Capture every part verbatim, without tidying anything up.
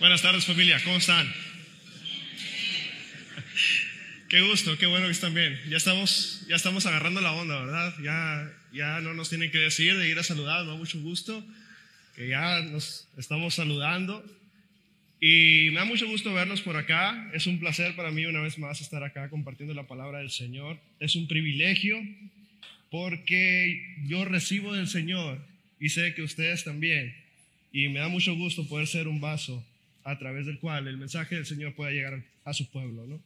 Buenas tardes, familia, ¿cómo están? Qué gusto, qué bueno que están bien. Ya estamos, ya estamos agarrando la onda, ¿verdad? Ya, ya no nos tienen que decir de ir a saludar, me da mucho gusto que ya nos estamos saludando. Y me da mucho gusto vernos por acá. Es un placer para mí una vez más estar acá compartiendo la palabra del Señor. Es un privilegio porque yo recibo del Señor y sé que ustedes también. Y me da mucho gusto poder ser un vaso a través del cual el mensaje del Señor pueda llegar a su pueblo, ¿no?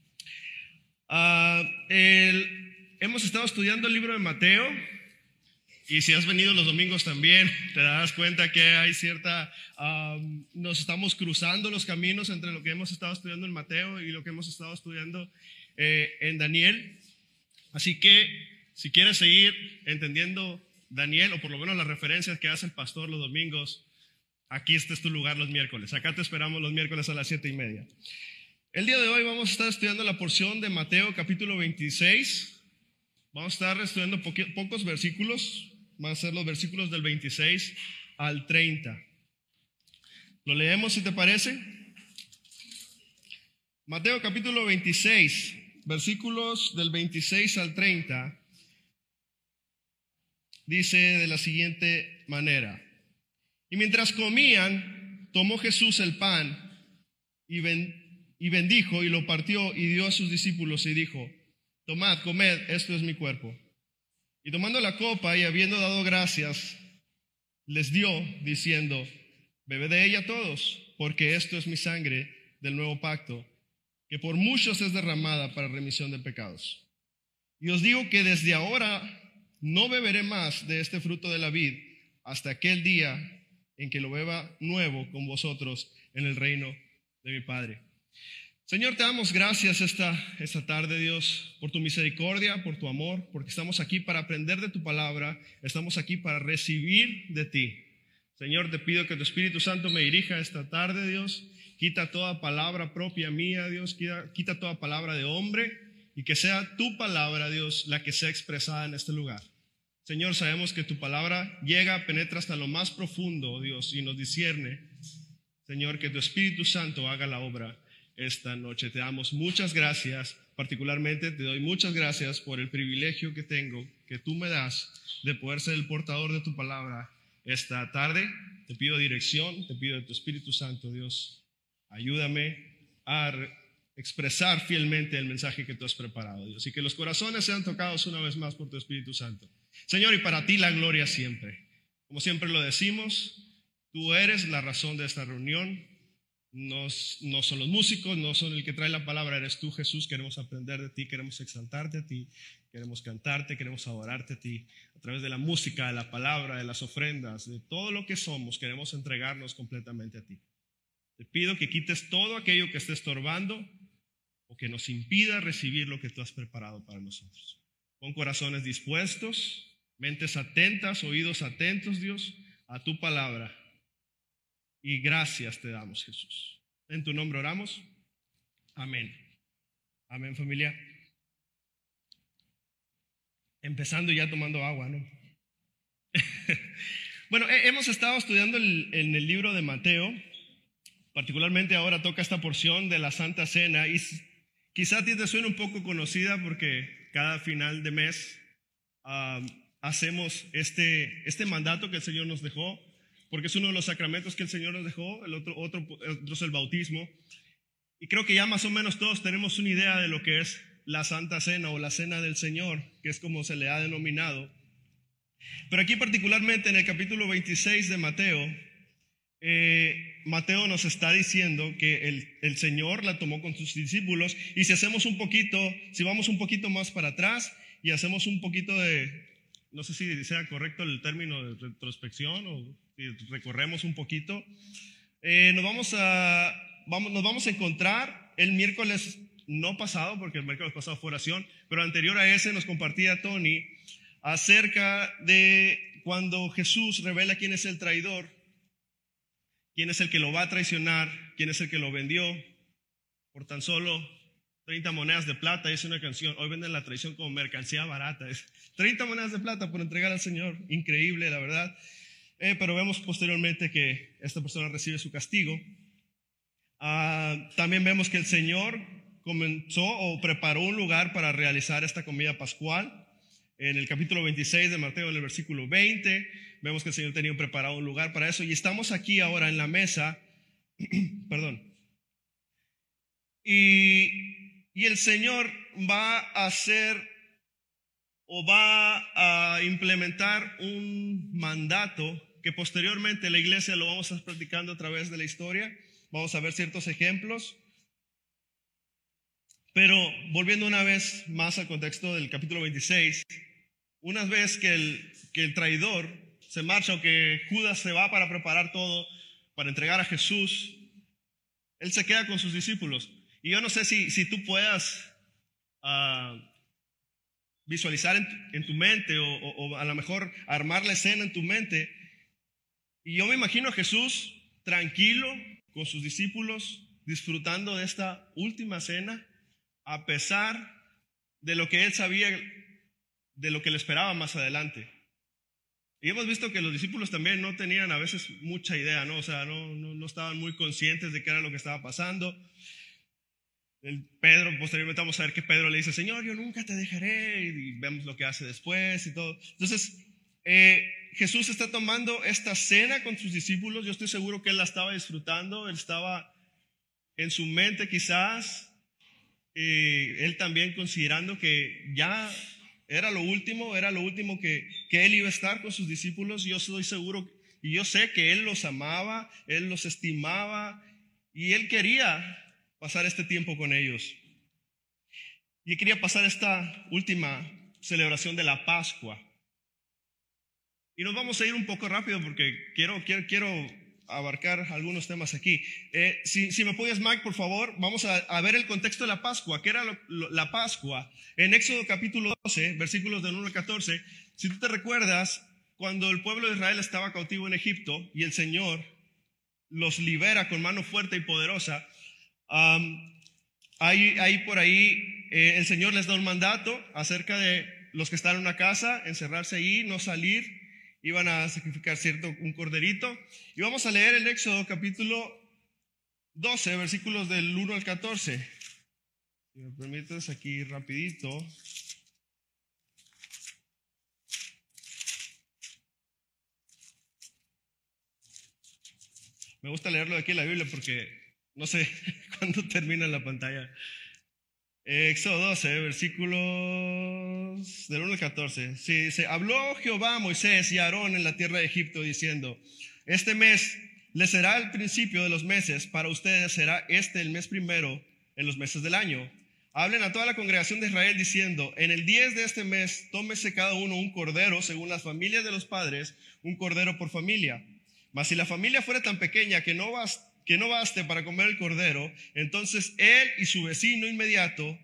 Uh, el, hemos estado estudiando el libro de Mateo. Y si has venido los domingos también, te darás cuenta que hay cierta, um, nos estamos cruzando los caminos entre lo que hemos estado estudiando en Mateo y lo que hemos estado estudiando eh, en Daniel. Así que si quieres seguir entendiendo Daniel, o por lo menos las referencias que hace el pastor los domingos, aquí este es tu lugar los miércoles. Acá te esperamos los miércoles a las siete y media. El día de hoy vamos a estar estudiando la porción de Mateo capítulo veintiséis. Vamos a estar estudiando po- pocos versículos. Van a ser los versículos del veintiséis al treinta. ¿Lo leemos si te parece? Mateo capítulo veintiséis, versículos del veintiséis al treinta, dice de la siguiente manera: Y mientras comían, tomó Jesús el pan y, ben, y bendijo y lo partió y dio a sus discípulos y dijo: Tomad, comed, esto es mi cuerpo. Y tomando la copa y habiendo dado gracias, les dio, diciendo: Bebed de ella todos, porque esto es mi sangre del nuevo pacto, que por muchos es derramada para remisión de pecados. Y os digo que desde ahora no beberé más de este fruto de la vid, hasta aquel día en que lo beba nuevo con vosotros en el reino de mi Padre. Señor, te damos gracias esta, esta tarde, Dios, por tu misericordia, por tu amor, porque estamos aquí para aprender de tu palabra, estamos aquí para recibir de ti. Señor, te pido que tu Espíritu Santo me dirija esta tarde, Dios. Quita toda palabra propia mía, Dios, quita, quita toda palabra de hombre y que sea tu palabra, Dios, la que sea expresada en este lugar. Señor, sabemos que tu palabra llega, penetra hasta lo más profundo, Dios, y nos discierne. Señor, que tu Espíritu Santo haga la obra esta noche. Te damos muchas gracias, particularmente te doy muchas gracias por el privilegio que tengo, que tú me das de poder ser el portador de tu palabra esta tarde. Te pido dirección, te pido de tu Espíritu Santo, Dios, ayúdame a expresar fielmente el mensaje que tú has preparado, Dios, y que los corazones sean tocados una vez más por tu Espíritu Santo. Señor, y para ti la gloria siempre. Como siempre lo decimos, tú eres la razón de esta reunión. No, no son los músicos, no son el que trae la palabra, eres tú, Jesús. Queremos aprender de ti, queremos exaltarte a ti, queremos cantarte, queremos adorarte a ti. A través de la música, de la palabra, de las ofrendas, de todo lo que somos, queremos entregarnos completamente a ti. Te pido que quites todo aquello que esté estorbando o que nos impida recibir lo que tú has preparado para nosotros. Con corazones dispuestos, mentes atentas, oídos atentos, Dios, a tu palabra. Y gracias te damos, Jesús. En tu nombre oramos. Amén. Amén, familia. Empezando ya tomando agua, ¿no? Bueno, hemos estado estudiando el, en el libro de Mateo. Particularmente ahora toca esta porción de la Santa Cena. Y quizá a ti te suene un poco conocida porque cada final de mes uh, hacemos este, este mandato que el Señor nos dejó, porque es uno de los sacramentos que el Señor nos dejó. El otro, otro, otro es el bautismo. Y creo que ya más o menos todos tenemos una idea de lo que es la Santa Cena o la Cena del Señor, que es como se le ha denominado. Pero aquí particularmente en el capítulo veintiséis de Mateo, eh, Mateo nos está diciendo que el, el Señor la tomó con sus discípulos. Y si hacemos un poquito, si vamos un poquito más para atrás y hacemos un poquito de, no sé si sea correcto el término de retrospección o si recorremos un poquito, eh, nos, vamos a, vamos, nos vamos a encontrar el miércoles no pasado, porque el miércoles pasado fue oración, pero anterior a ese nos compartía Tony acerca de cuando Jesús revela quién es el traidor, quién es el que lo va a traicionar, quién es el que lo vendió por tan solo treinta monedas de plata. Es una canción, hoy venden la traición como mercancía barata. Es treinta monedas de plata por entregar al Señor, increíble la verdad. Eh, pero vemos posteriormente que esta persona recibe su castigo. Uh, también vemos que el Señor comenzó o preparó un lugar para realizar esta comida pascual. En el capítulo veintiséis de Mateo, en el versículo veinte, vemos que el Señor tenía preparado un lugar para eso. Y estamos aquí ahora en la mesa, perdón. Y, y el Señor va a hacer o va a implementar un mandato que posteriormente la iglesia lo vamos a estar practicando a través de la historia. Vamos a ver ciertos ejemplos. Pero volviendo una vez más al contexto del capítulo veintiséis, una vez que el, que el traidor se marcha o que Judas se va para preparar todo, para entregar a Jesús, él se queda con sus discípulos. Y yo no sé si, si tú puedas uh, visualizar en, en tu mente o, o, o a lo mejor armar la escena en tu mente. Y yo me imagino a Jesús tranquilo con sus discípulos, disfrutando de esta última cena, a pesar de lo que él sabía, de lo que le esperaba más adelante. Y hemos visto que los discípulos también no tenían a veces mucha idea, ¿no? O sea, no, no, no estaban muy conscientes de qué era lo que estaba pasando. El Pedro, posteriormente vamos a ver que Pedro le dice, Señor, yo nunca te dejaré, y vemos lo que hace después y todo. Entonces, eh, Jesús está tomando esta cena con sus discípulos. Yo estoy seguro que él la estaba disfrutando, él estaba en su mente quizás, eh, él también considerando que ya era lo último, era lo último que, que él iba a estar con sus discípulos. Yo estoy seguro y yo sé que él los amaba, él los estimaba y él quería pasar este tiempo con ellos. Y quería pasar esta última celebración de la Pascua. Y nos vamos a ir un poco rápido porque quiero, quiero, quiero abarcar algunos temas aquí. Eh, si, si me puedes, Mike, por favor, vamos a, a ver el contexto de la Pascua. ¿Qué era lo, lo, la Pascua? En Éxodo capítulo doce, versículos del uno al catorce, si tú te recuerdas, cuando el pueblo de Israel estaba cautivo en Egipto y el Señor los libera con mano fuerte y poderosa, um, ahí, ahí por ahí eh, el Señor les da un mandato acerca de los que están en una casa, encerrarse ahí, no salir. Iban a sacrificar, cierto, un corderito. Y vamos a leer el Éxodo capítulo doce, versículos del uno al catorce. Si me permites aquí rapidito. Me gusta leerlo de aquí en la Biblia porque no sé cuándo termina en la pantalla. Éxodo doce, versículos del uno al catorce. Sí, dice, habló Jehová a Moisés y a Aarón en la tierra de Egipto diciendo, este mes les será el principio de los meses, para ustedes será este el mes primero en los meses del año. Hablen a toda la congregación de Israel diciendo, en el diez de este mes tómese cada uno un cordero según las familias de los padres, un cordero por familia. Mas si la familia fuera tan pequeña que no basta, que no baste para comer el cordero, entonces él y su vecino inmediato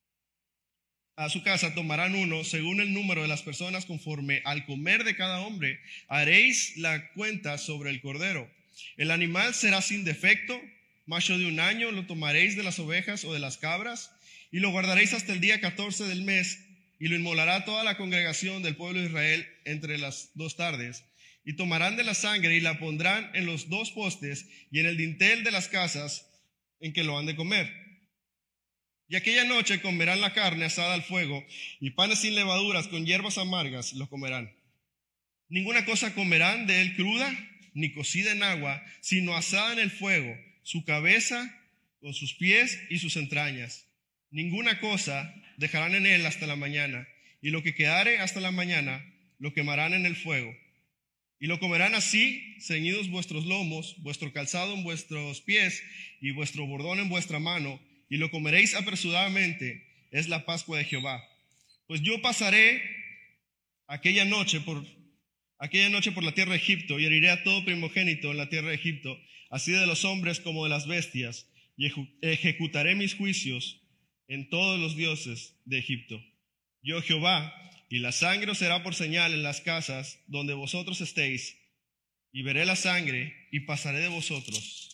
a su casa tomarán uno según el número de las personas conforme al comer de cada hombre. Haréis la cuenta sobre el cordero. El animal será sin defecto, macho de un año, lo tomaréis de las ovejas o de las cabras y lo guardaréis hasta el día catorce del mes y lo inmolará toda la congregación del pueblo de Israel entre las dos tardes. Y tomarán de la sangre y la pondrán en los dos postes y en el dintel de las casas en que lo han de comer. Y aquella noche comerán la carne asada al fuego y panes sin levaduras con hierbas amargas lo comerán. Ninguna cosa comerán de él cruda ni cocida en agua, sino asada en el fuego, su cabeza con sus pies y sus entrañas. Ninguna cosa dejarán en él hasta la mañana, y lo que quedare hasta la mañana lo quemarán en el fuego. Y lo comerán así, ceñidos vuestros lomos, vuestro calzado en vuestros pies y vuestro bordón en vuestra mano, y lo comeréis apresuradamente, es la Pascua de Jehová. Pues yo pasaré aquella noche por, aquella noche por la tierra de Egipto, y heriré a todo primogénito en la tierra de Egipto, así de los hombres como de las bestias, y ejecutaré mis juicios en todos los dioses de Egipto. Yo Jehová, y la sangre os será por señal en las casas donde vosotros estéis, y veré la sangre y pasaré de vosotros.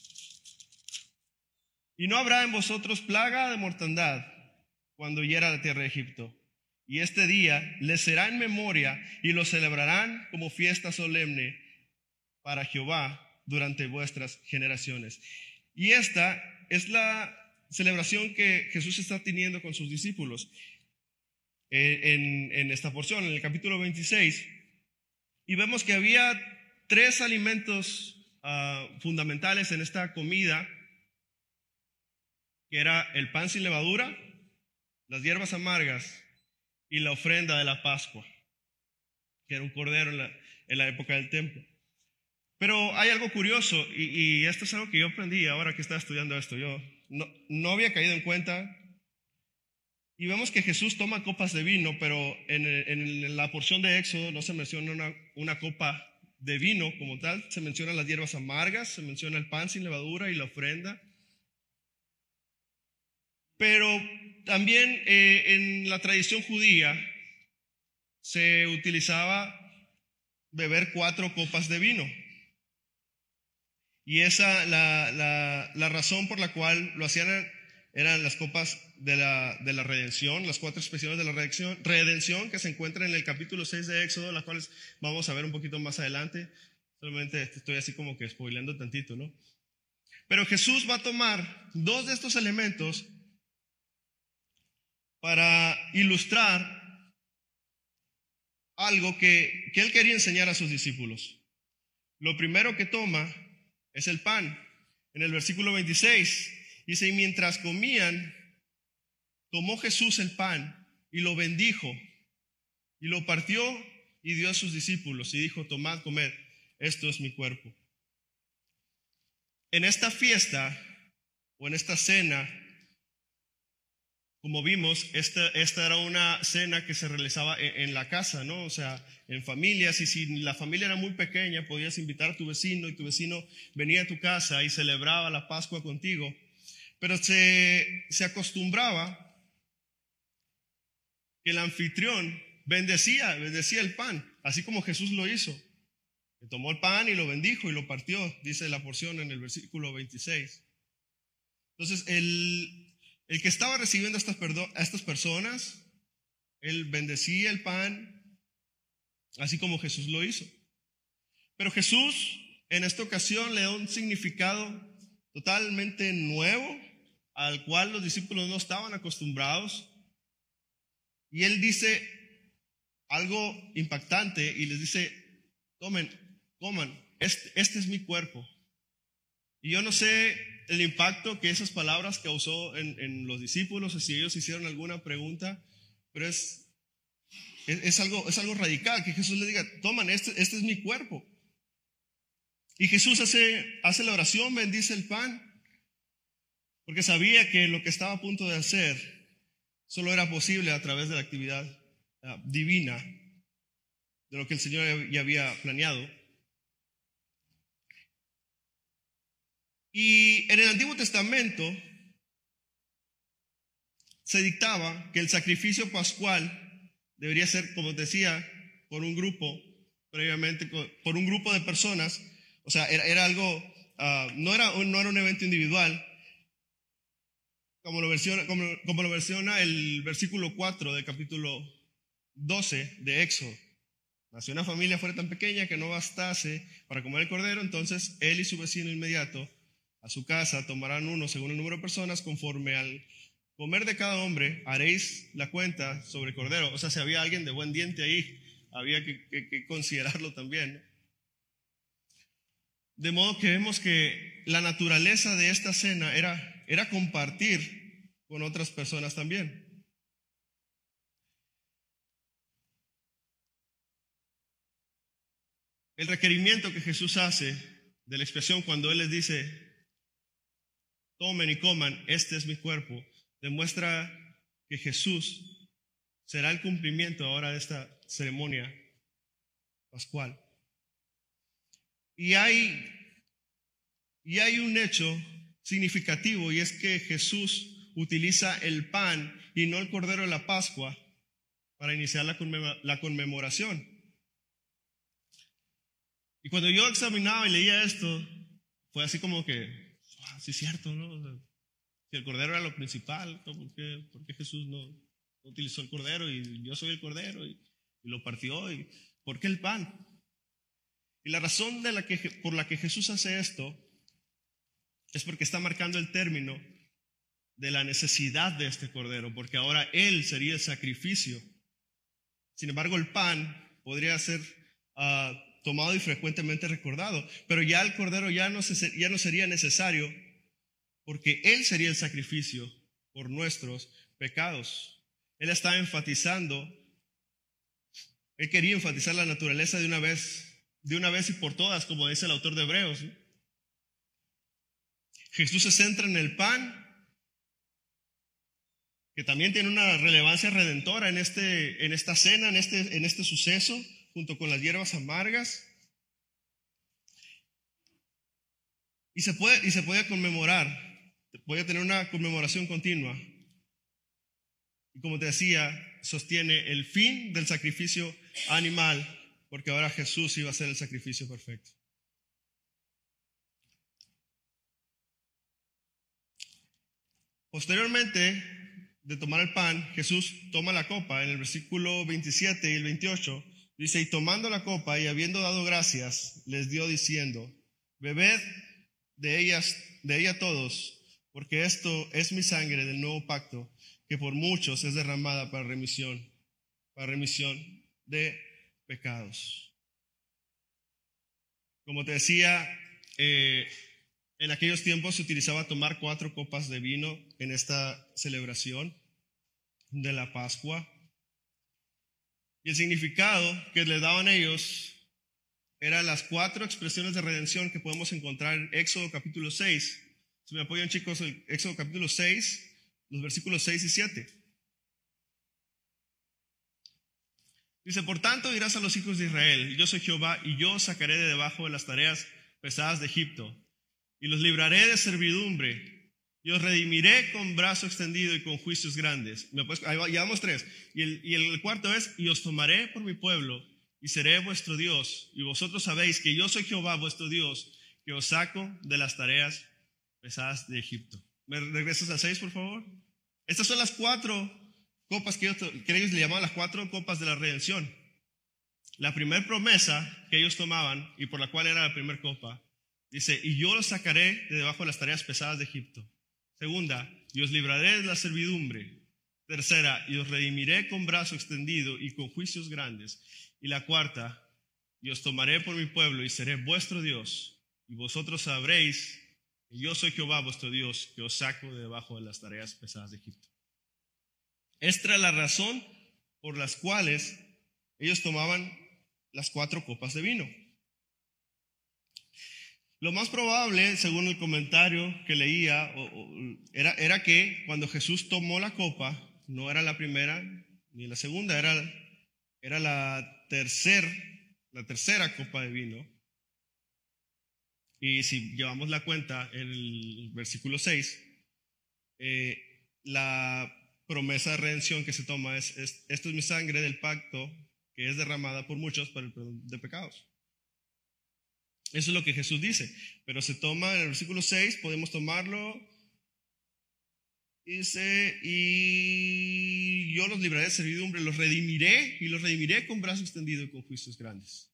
Y no habrá en vosotros plaga de mortandad cuando hiera la tierra de Egipto. Y este día les será en memoria y lo celebrarán como fiesta solemne para Jehová durante vuestras generaciones. Y esta es la celebración que Jesús está teniendo con sus discípulos en, en esta porción, en el capítulo veintiséis. Y vemos que había tres alimentos uh, fundamentales en esta comida, que era el pan sin levadura, las hierbas amargas y la ofrenda de la Pascua, que era un cordero en la, en la época del templo. Pero hay algo curioso, y, y esto es algo que yo aprendí ahora que estaba estudiando esto. Yo no, no había caído en cuenta. Y vemos que Jesús toma copas de vino, pero en, en la porción de Éxodo no se menciona una, una copa de vino como tal. Se mencionan las hierbas amargas, se menciona el pan sin levadura y la ofrenda. Pero también eh, en la tradición judía se utilizaba beber cuatro copas de vino. Y esa, la, la, la razón por la cual lo hacían eran las copas de la, de la redención, las cuatro expresiones de la redención, redención que se encuentran en el capítulo seis de Éxodo, las cuales vamos a ver un poquito más adelante. Solamente estoy así como que spoileando tantito, ¿no? Pero Jesús va a tomar dos de estos elementos para ilustrar algo que, que él quería enseñar a sus discípulos. Lo primero que toma es el pan. En el versículo veintiséis dice: y mientras comían, tomó Jesús el pan y lo bendijo y lo partió y dio a sus discípulos y dijo: tomad, comed, esto es mi cuerpo. En esta fiesta o en esta cena, como vimos, esta, esta era una cena que se realizaba en, en la casa, ¿no? O sea, en familias, y si la familia era muy pequeña, podías invitar a tu vecino y tu vecino venía a tu casa y celebraba la Pascua contigo. Pero se, se acostumbraba que el anfitrión bendecía, bendecía el pan, así como Jesús lo hizo. Que tomó el pan y lo bendijo y lo partió, dice la porción en el versículo veintiséis. Entonces, el... El que estaba recibiendo a estas, a estas personas, él bendecía el pan, así como Jesús lo hizo. Pero Jesús en esta ocasión le da un significado totalmente nuevo, al cual los discípulos no estaban acostumbrados. Y él dice algo impactante y les dice: tomen, coman, este, este es mi cuerpo. Y yo no sé el impacto que esas palabras causó en, en los discípulos, o si ellos hicieron alguna pregunta, pero es, es, es, algo, es algo radical, que Jesús les diga: toman, este, este es mi cuerpo. Y Jesús hace, hace la oración, bendice el pan, porque sabía que lo que estaba a punto de hacer solo era posible a través de la actividad uh, divina, de lo que el Señor ya había planeado. Y en el Antiguo Testamento se dictaba que el sacrificio pascual debería ser, como decía, por un grupo, previamente, por un grupo de personas. O sea, era, era algo, uh, no, era, no era un evento individual, como lo, versiona, como, como lo versiona el versículo cuatro del capítulo doce de Éxodo. Si una familia fuera tan pequeña que no bastase para comer el cordero, entonces él y su vecino inmediato a su casa tomarán uno según el número de personas, conforme al comer de cada hombre haréis la cuenta sobre el cordero. O sea, si había alguien de buen diente ahí, había que, que, que considerarlo también, ¿no? De modo que vemos que la naturaleza de esta cena era, era compartir con otras personas también. El requerimiento que Jesús hace de la expiación cuando Él les dice: tomen y coman, este es mi cuerpo, demuestra que Jesús será el cumplimiento ahora de esta ceremonia pascual. Y hay, y hay un hecho significativo, y es que Jesús utiliza el pan y no el cordero de la Pascua para iniciar la, conmemora, la conmemoración. Y cuando yo examinaba y leía esto, fue así como que: sí, es cierto, ¿no? O sea, si el cordero era lo principal, ¿por qué, por qué Jesús no, no utilizó el cordero? Y yo soy el cordero y, y lo partió. Y ¿por qué el pan? Y la razón de la que, por la que Jesús hace esto es porque está marcando el término de la necesidad de este cordero, porque ahora Él sería el sacrificio. Sin embargo, el pan podría ser uh, tomado y frecuentemente recordado, pero ya el cordero ya no, se, ya no sería necesario, porque Él sería el sacrificio por nuestros pecados. Él está enfatizando, Él quería enfatizar la naturaleza de una vez, de una vez y por todas, como dice el autor de Hebreos, ¿sí? Jesús se centra en el pan, que también tiene una relevancia redentora en, este, en esta cena, en este, en este suceso, junto con las hierbas amargas. Y se puede, y se puede conmemorar, puede tener una conmemoración continua. Y como te decía, sostiene el fin del sacrificio animal, porque ahora Jesús iba a ser el sacrificio perfecto. Posteriormente de tomar el pan, Jesús toma la copa. En el versículo veintisiete y el veintiocho dice: y tomando la copa y habiendo dado gracias, les dio diciendo: bebed de ellas, de ella todos, porque esto es mi sangre del nuevo pacto, que por muchos es derramada para remisión, para remisión de pecados. Como te decía, eh, en aquellos tiempos se utilizaba tomar cuatro copas de vino en esta celebración de la Pascua. Y el significado que le daban ellos eran las cuatro expresiones de redención que podemos encontrar en Éxodo capítulo seis. Si me apoyan, chicos, el Éxodo capítulo seis, los versículos seis y siete. Dice: por tanto dirás a los hijos de Israel: yo soy Jehová, y yo os sacaré de debajo de las tareas pesadas de Egipto, y los libraré de servidumbre, y os redimiré con brazo extendido y con juicios grandes. ¿Me puedes? Ahí va, ya vamos tres. Y el, y el cuarto es: y os tomaré por mi pueblo, y seré vuestro Dios, y vosotros sabéis que yo soy Jehová vuestro Dios, que os saco de las tareas pesadas de Egipto. ¿Me regresas al seis, por favor? Estas son las cuatro copas que ellos, que ellos le llamaban las cuatro copas de la redención. La primera promesa que ellos tomaban, y por la cual era la primera copa, dice: y yo los sacaré de debajo de las tareas pesadas de Egipto. Segunda: y os libraré de la servidumbre. Tercera: y os redimiré con brazo extendido y con juicios grandes. Y la cuarta: y os tomaré por mi pueblo y seré vuestro Dios, y vosotros sabréis que yo soy Jehová vuestro Dios, que os saco de debajo de las tareas pesadas de Egipto. Esta es la razón por las cuales ellos tomaban las cuatro copas de vino. Lo más probable, según el comentario que leía, o, o, era, era que cuando Jesús tomó la copa, no era la primera ni la segunda, era, era la, tercer, la tercera copa de vino. Y si llevamos la cuenta en el versículo seis, eh, la promesa de redención que se toma es, es: esto es mi sangre del pacto, que es derramada por muchos para el perdón de pecados. Eso es lo que Jesús dice, pero se toma en el versículo seis, podemos tomarlo, dice: y yo los libraré de servidumbre, los redimiré, y los redimiré con brazo extendido y con juicios grandes.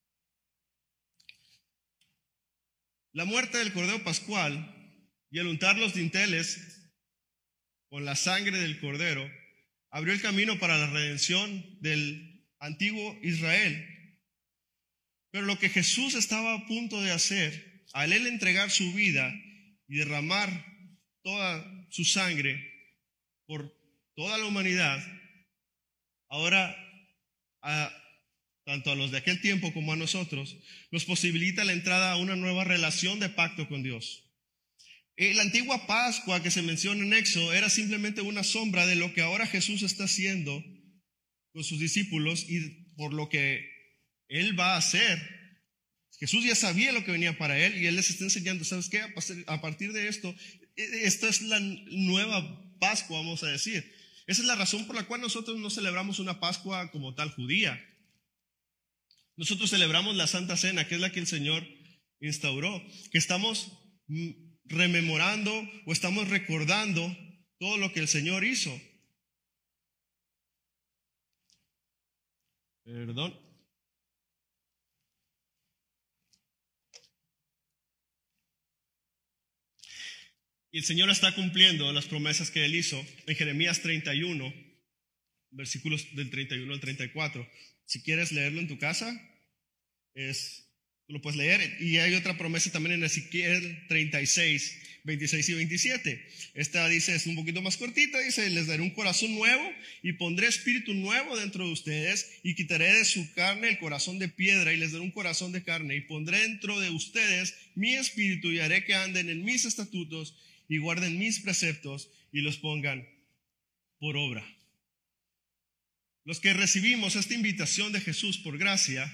La muerte del Cordero Pascual y el untar los dinteles con la sangre del Cordero abrió el camino para la redención del antiguo Israel. Pero lo que Jesús estaba a punto de hacer, al él entregar su vida y derramar toda su sangre por toda la humanidad, ahora a, tanto a los de aquel tiempo como a nosotros, nos posibilita la entrada a una nueva relación de pacto con Dios. La antigua Pascua que se menciona en Éxodo era simplemente una sombra de lo que ahora Jesús está haciendo con sus discípulos y por lo que Él va a hacer. Jesús ya sabía lo que venía para Él y Él les está enseñando: ¿sabes qué? A partir de esto, esta es la nueva Pascua, vamos a decir. Esa es la razón por la cual nosotros no celebramos una Pascua como tal judía. Nosotros celebramos la Santa Cena, que es la que el Señor instauró, que estamos rememorando o estamos recordando todo lo que el Señor hizo. Perdón. Y el Señor está cumpliendo las promesas que Él hizo en Jeremías treinta y uno, versículos del treinta y uno al treinta y cuatro. Si quieres leerlo en tu casa, es, tú lo puedes leer. Y hay otra promesa también en Ezequiel treinta y seis, veintiséis y veintisiete. Esta dice, es un poquito más cortita, dice, les daré un corazón nuevo y pondré espíritu nuevo dentro de ustedes y quitaré de su carne el corazón de piedra y les daré un corazón de carne y pondré dentro de ustedes mi espíritu y haré que anden en mis estatutos y guarden mis preceptos y los pongan por obra. Los que recibimos esta invitación de Jesús por gracia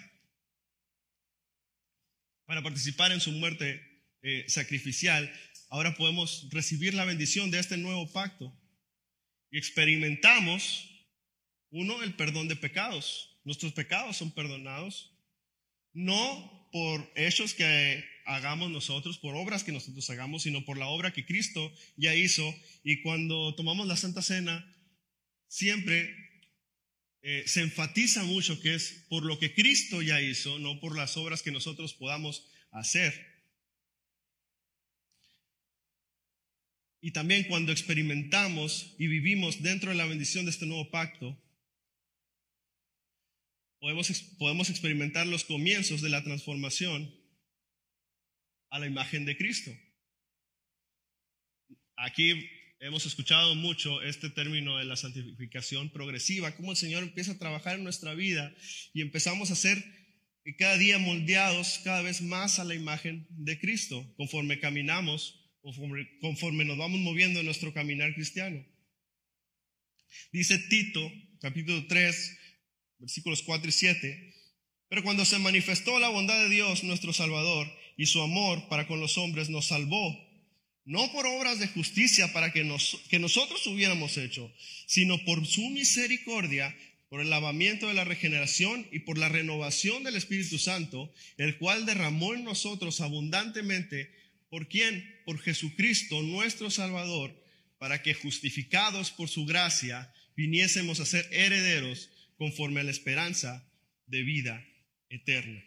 para participar en su muerte eh, sacrificial, ahora podemos recibir la bendición de este nuevo pacto y experimentamos, uno, el perdón de pecados. Nuestros pecados son perdonados, no por hechos que hagamos nosotros, por obras que nosotros hagamos, sino por la obra que Cristo ya hizo. Y cuando tomamos la Santa Cena, siempre eh, se enfatiza mucho que es por lo que Cristo ya hizo, no por las obras que nosotros podamos hacer. Y también cuando experimentamos y vivimos dentro de la bendición de este nuevo pacto, podemos, podemos experimentar los comienzos de la transformación a la imagen de Cristo. Aquí hemos escuchado mucho este término de la santificación progresiva, cómo el Señor empieza a trabajar en nuestra vida y empezamos a ser cada día moldeados cada vez más a la imagen de Cristo, conforme caminamos, conforme, conforme nos vamos moviendo en nuestro caminar cristiano. Dice Tito, capítulo tres, versículos cuatro y siete, pero cuando se manifestó la bondad de Dios, nuestro Salvador, y su amor para con los hombres, nos salvó, no por obras de justicia para que, nos, que nosotros hubiéramos hecho, sino por su misericordia, por el lavamiento de la regeneración y por la renovación del Espíritu Santo, el cual derramó en nosotros abundantemente. ¿Por quién? Por Jesucristo, nuestro Salvador, para que justificados por su gracia, viniésemos a ser herederos conforme a la esperanza de vida eterna.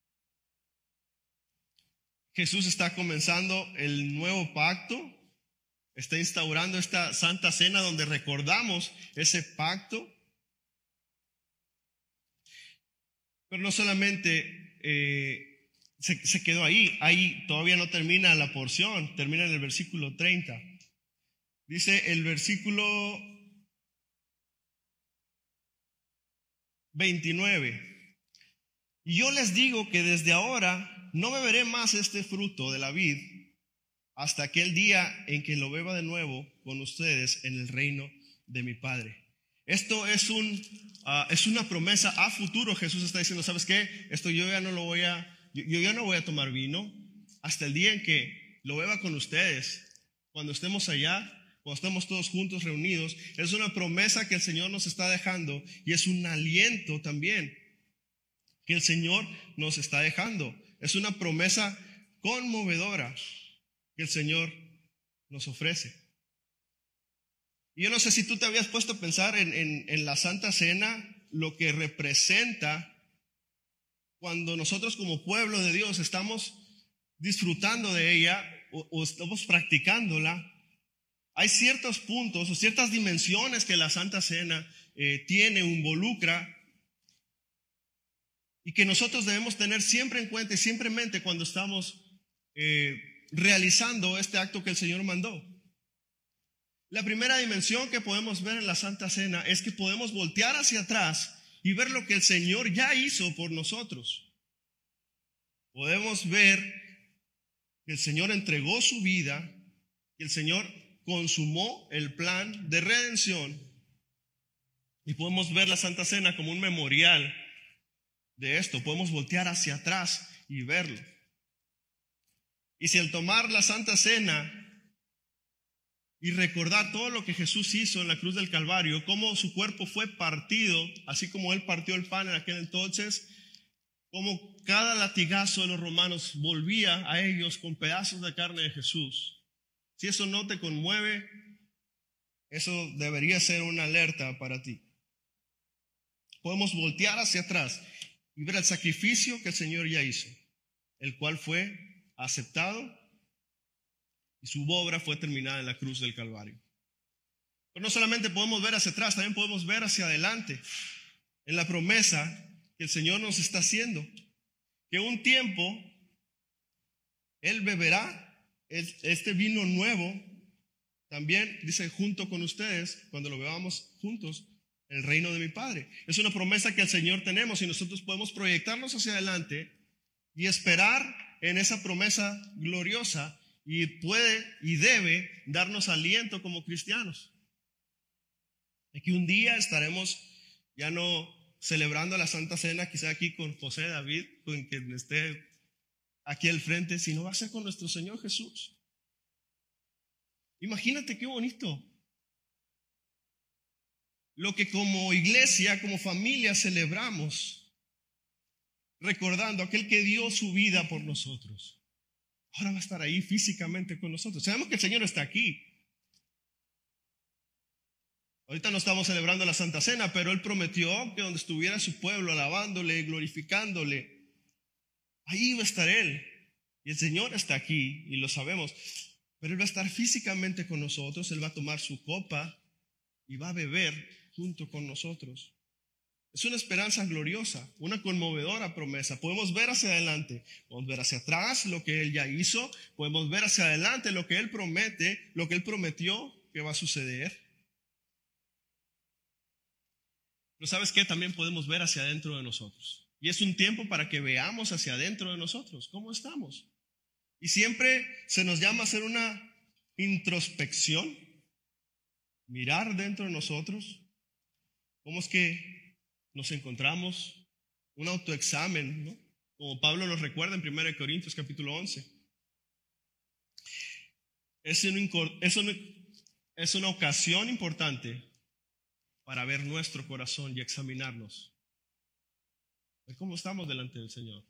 Jesús está comenzando el nuevo pacto, está instaurando esta Santa Cena donde recordamos ese pacto. Pero no solamente eh, se, se quedó ahí, ahí todavía no termina la porción, termina en el versículo treinta. Dice el versículo veintinueve, y yo les digo que desde ahora no beberé más este fruto de la vid hasta aquel día en que lo beba de nuevo con ustedes en el reino de mi Padre. Esto es, un, uh, es una promesa a futuro. Jesús está diciendo, ¿sabes qué? Esto yo ya no lo voy a, yo, yo ya no voy a tomar vino hasta el día en que lo beba con ustedes. Cuando estemos allá, cuando estemos todos juntos reunidos, es una promesa que el Señor nos está dejando y es un aliento también que el Señor nos está dejando. Es una promesa conmovedora que el Señor nos ofrece. Y yo no sé si tú te habías puesto a pensar en, en, en la Santa Cena, lo que representa cuando nosotros como pueblo de Dios estamos disfrutando de ella o, o estamos practicándola. Hay ciertos puntos o ciertas dimensiones que la Santa Cena eh, tiene, involucra, y que nosotros debemos tener siempre en cuenta y siempre en mente cuando estamos eh, realizando este acto que el Señor mandó. La primera dimensión que podemos ver en la Santa Cena es que podemos voltear hacia atrás y ver lo que el Señor ya hizo por nosotros. Podemos ver que el Señor entregó su vida, que el Señor consumó el plan de redención, y podemos ver la Santa Cena como un memorial de esto. Podemos voltear hacia atrás y verlo. Y si al tomar la Santa Cena y recordar todo lo que Jesús hizo en la cruz del Calvario, cómo su cuerpo fue partido, así como Él partió el pan en aquel entonces, cómo cada latigazo de los romanos volvía a ellos con pedazos de carne de Jesús. Si eso no te conmueve, eso debería ser una alerta para ti. Podemos voltear hacia atrás y ver el sacrificio que el Señor ya hizo, el cual fue aceptado y su obra fue terminada en la cruz del Calvario. Pero no solamente podemos ver hacia atrás, también podemos ver hacia adelante, en la promesa que el Señor nos está haciendo, que un tiempo Él beberá este vino nuevo, también dice, junto con ustedes, cuando lo bebamos juntos, en el reino de mi Padre. Es una promesa que el Señor tenemos y nosotros podemos proyectarnos hacia adelante y esperar en esa promesa gloriosa, y puede y debe darnos aliento como cristianos. De que un día estaremos ya no celebrando la Santa Cena, quizá aquí con José David, con quien esté aquí al frente, sino va a ser con nuestro Señor Jesús. Imagínate qué bonito. Lo que como iglesia, como familia celebramos, recordando a aquel que dio su vida por nosotros. Ahora va a estar ahí físicamente con nosotros. Sabemos que el Señor está aquí. Ahorita no estamos celebrando la Santa Cena, pero Él prometió que donde estuviera su pueblo alabándole, glorificándole, ahí va a estar Él. Y el Señor está aquí y lo sabemos. Pero Él va a estar físicamente con nosotros. Él va a tomar su copa y va a beber junto con nosotros. Es una esperanza gloriosa, una conmovedora promesa. Podemos ver hacia adelante, podemos ver hacia atrás lo que Él ya hizo, podemos ver hacia adelante lo que Él promete, lo que Él prometió que va a suceder. Pero ¿sabes qué? También podemos ver hacia adentro de nosotros. Y es un tiempo para que veamos hacia adentro de nosotros cómo estamos. Y siempre se nos llama a hacer una introspección, mirar dentro de nosotros cómo es que nos encontramos, un autoexamen, ¿no? Como Pablo nos recuerda en primera de Corintios capítulo once. Es, un, es, un, es una ocasión importante para ver nuestro corazón y examinarnos. Ver cómo estamos delante del Señor.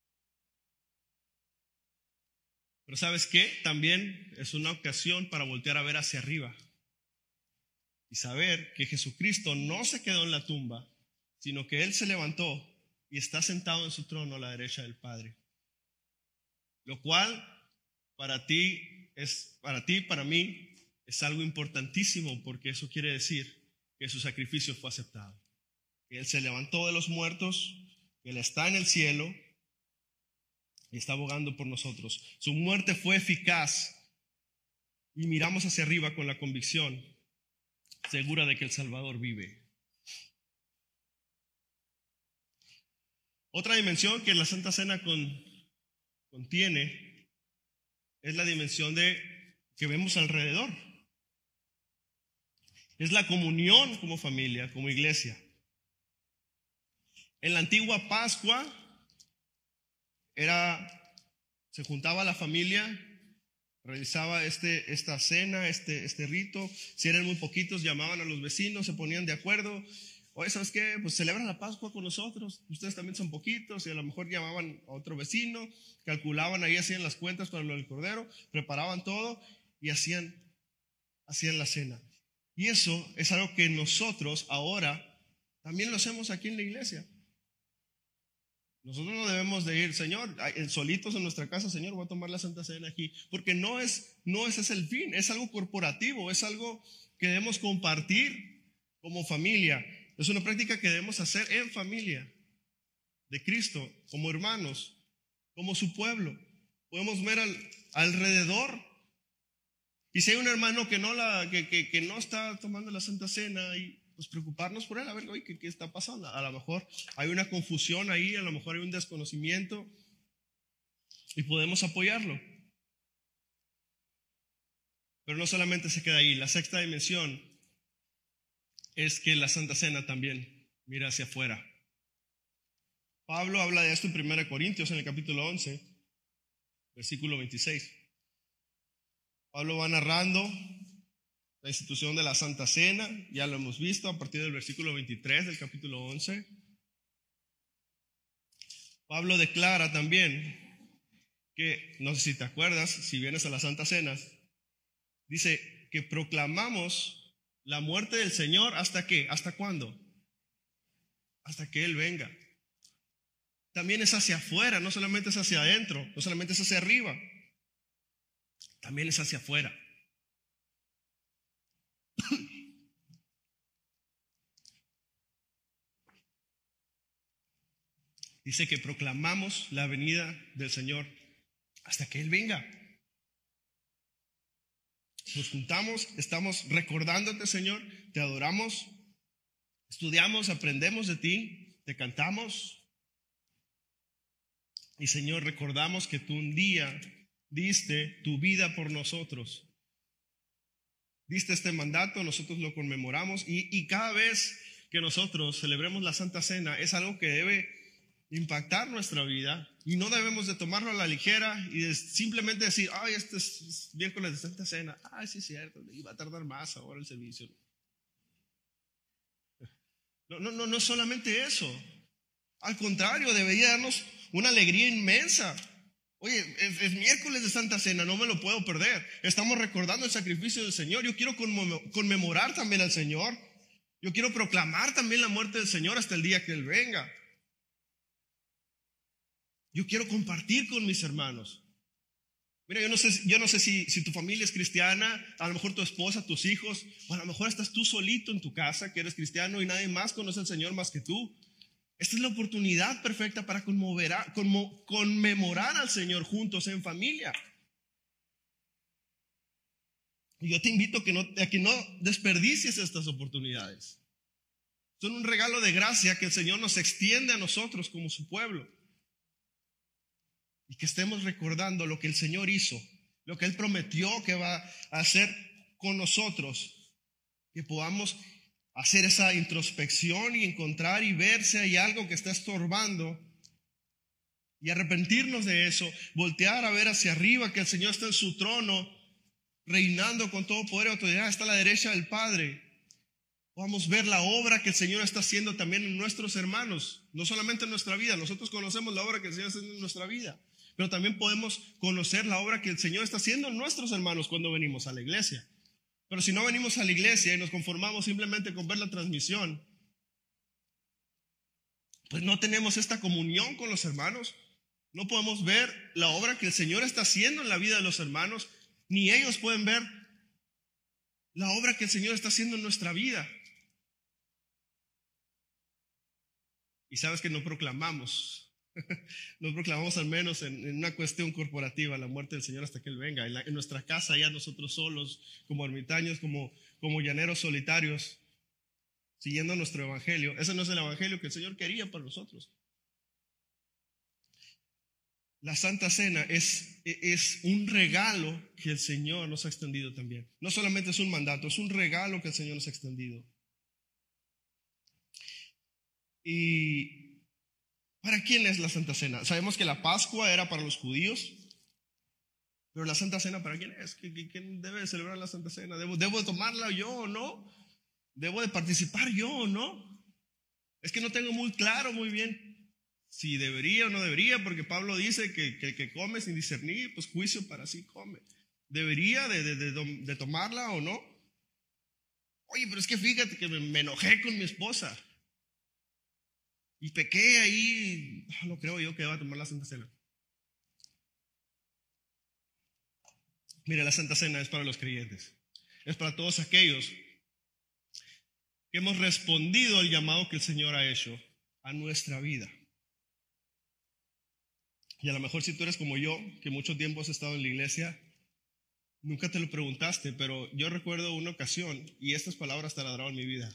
Pero ¿sabes qué? También es una ocasión para voltear a ver hacia arriba y saber que Jesucristo no se quedó en la tumba, sino que Él se levantó y está sentado en su trono a la derecha del Padre. Lo cual para ti es, para ti, para mí, es algo importantísimo, porque eso quiere decir que su sacrificio fue aceptado. Que Él se levantó de los muertos, que Él está en el cielo y está abogando por nosotros. Su muerte fue eficaz y miramos hacia arriba con la convicción segura de que el Salvador vive. Otra dimensión que la Santa Cena con, contiene es la dimensión de que vemos alrededor. Es la comunión como familia, como iglesia. En la antigua Pascua era, se juntaba la familia, realizaba este, esta cena, este, este rito. Si eran muy poquitos, llamaban a los vecinos, se ponían de acuerdo. Oye, ¿sabes qué? Pues celebran la Pascua con nosotros. Ustedes también son poquitos, y a lo mejor llamaban a otro vecino, calculaban ahí, hacían las cuentas para lo del cordero, preparaban todo y hacían, hacían la cena. Y eso es algo que nosotros ahora también lo hacemos aquí en la iglesia. Nosotros no debemos de ir, Señor, solitos en nuestra casa, Señor, voy a tomar la Santa Cena aquí, porque no es, no ese es el fin, es algo corporativo, es algo que debemos compartir como familia. Es una práctica que debemos hacer en familia de Cristo, como hermanos, como su pueblo. Podemos ver al, alrededor. Y si hay un hermano que no, la, que, que, que no está tomando la Santa Cena, y pues preocuparnos por él, a ver, oye, ¿qué, ¿qué está pasando? A lo mejor hay una confusión ahí, a lo mejor hay un desconocimiento, y podemos apoyarlo. Pero no solamente se queda ahí. La sexta dimensión es que la Santa Cena también mira hacia afuera. Pablo habla de esto en primera de Corintios, en el capítulo once, versículo veintiséis. Pablo va narrando la institución de la Santa Cena, ya lo hemos visto a partir del versículo veintitrés del capítulo once. Pablo declara también que, no sé si te acuerdas, si vienes a la Santa Cena, dice que proclamamos la muerte del Señor, ¿hasta qué? ¿Hasta cuándo? Hasta que Él venga. También es hacia afuera, no solamente es hacia adentro, no solamente es hacia arriba. también es hacia afuera. Dice que proclamamos la venida del Señor hasta que Él venga. Nos juntamos, estamos recordándote, Señor, te adoramos, estudiamos, aprendemos de ti, te cantamos. Y Señor, recordamos que tú un día diste tu vida por nosotros. Diste este mandato, nosotros lo conmemoramos y, y cada vez que nosotros celebremos la Santa Cena es algo que debe impactar nuestra vida y no debemos de tomarlo a la ligera y de simplemente decir, ay, este es miércoles de Santa Cena, ay, sí es cierto, iba a tardar más ahora el servicio. No, no, no, no es solamente eso. Al contrario, debería darnos una alegría inmensa. Oye, es, es miércoles de Santa Cena, no me lo puedo perder. Estamos recordando el sacrificio del Señor. Yo quiero conmemorar también al Señor. Yo quiero proclamar también la muerte del Señor hasta el día que Él venga. Yo quiero compartir con mis hermanos. Mira, yo no sé, yo no sé si, si tu familia es cristiana, a lo mejor tu esposa, tus hijos, o a lo mejor estás tú solito en tu casa que eres cristiano y nadie más conoce al Señor más que tú. Esta es la oportunidad perfecta para conmover, conmo, conmemorar al Señor juntos en familia. Y yo te invito a que, no, a que no desperdicies estas oportunidades. Son un regalo de gracia que el Señor nos extiende a nosotros como su pueblo. Y que estemos recordando lo que el Señor hizo, lo que Él prometió que va a hacer con nosotros. Que podamos hacer esa introspección y encontrar y ver si hay algo que está estorbando y arrepentirnos de eso, voltear a ver hacia arriba que el Señor está en su trono, reinando con todo poder y autoridad, está a la derecha del Padre. Podamos ver la obra que el Señor está haciendo también en nuestros hermanos, no solamente en nuestra vida. Nosotros conocemos la obra que el Señor está haciendo en nuestra vida, pero también podemos conocer la obra que el Señor está haciendo en nuestros hermanos cuando venimos a la iglesia. Pero si no venimos a la iglesia y nos conformamos simplemente con ver la transmisión, pues no tenemos esta comunión con los hermanos. No podemos ver la obra que el Señor está haciendo en la vida de los hermanos, ni ellos pueden ver la obra que el Señor está haciendo en nuestra vida. Y sabes que no proclamamos, no proclamamos al menos en, en una cuestión corporativa la muerte del Señor hasta que Él venga. En, la, en nuestra casa ya nosotros solos, como ermitaños, como, como llaneros solitarios, siguiendo nuestro evangelio. Ese no es el evangelio que el Señor quería para nosotros. La Santa Cena es, es un regalo que el Señor nos ha extendido también. No solamente es un mandato, es un regalo que el Señor nos ha extendido. ¿Y para quién es la Santa Cena? Sabemos que la Pascua era para los judíos, pero la Santa Cena, ¿para quién es? ¿Quién debe celebrar la Santa Cena? ¿Debo, debo tomarla yo o no? ¿Debo de participar yo o no? Es que no tengo muy claro muy bien si debería o no debería, porque Pablo dice que el que, que come sin discernir, pues juicio para sí come. ¿Debería de, de, de, de tomarla o no? Oye, pero es que fíjate que me, me enojé con mi esposa y pequé ahí, no creo yo que deba tomar la Santa Cena. Mira, la Santa Cena es para los creyentes, es para todos aquellos que hemos respondido al llamado que el Señor ha hecho a nuestra vida. Y a lo mejor si tú eres como yo, que mucho tiempo has estado en la iglesia, nunca te lo preguntaste, pero yo recuerdo una ocasión, y estas palabras taladraron mi vida.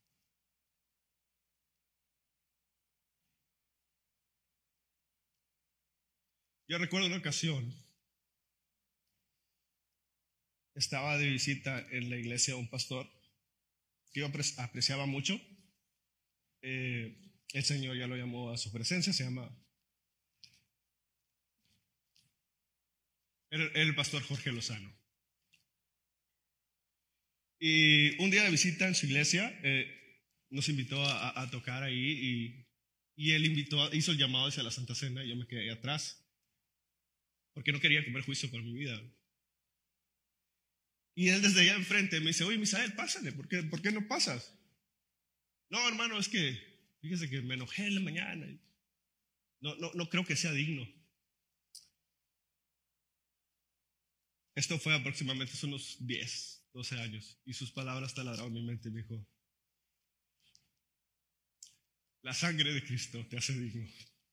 Yo recuerdo una ocasión, estaba de visita en la iglesia un pastor que yo apreciaba mucho. Eh, el Señor ya lo llamó a su presencia, se llama Era el pastor Jorge Lozano. Y un día de visita en su iglesia, eh, nos invitó a, a tocar ahí y, y él invitó, hizo el llamado hacia la Santa Cena y yo me quedé ahí atrás porque no quería comer juicio por mi vida. Y él desde allá enfrente me dice, oye, Misael, pásale, ¿por qué, ¿por qué no pasas? No, hermano, es que fíjese que me enojé en la mañana. No, no, no creo que sea digno. Esto fue aproximadamente hace unos diez, doce años. Y sus palabras taladraron mi mente y me dijo: la sangre de Cristo te hace digno.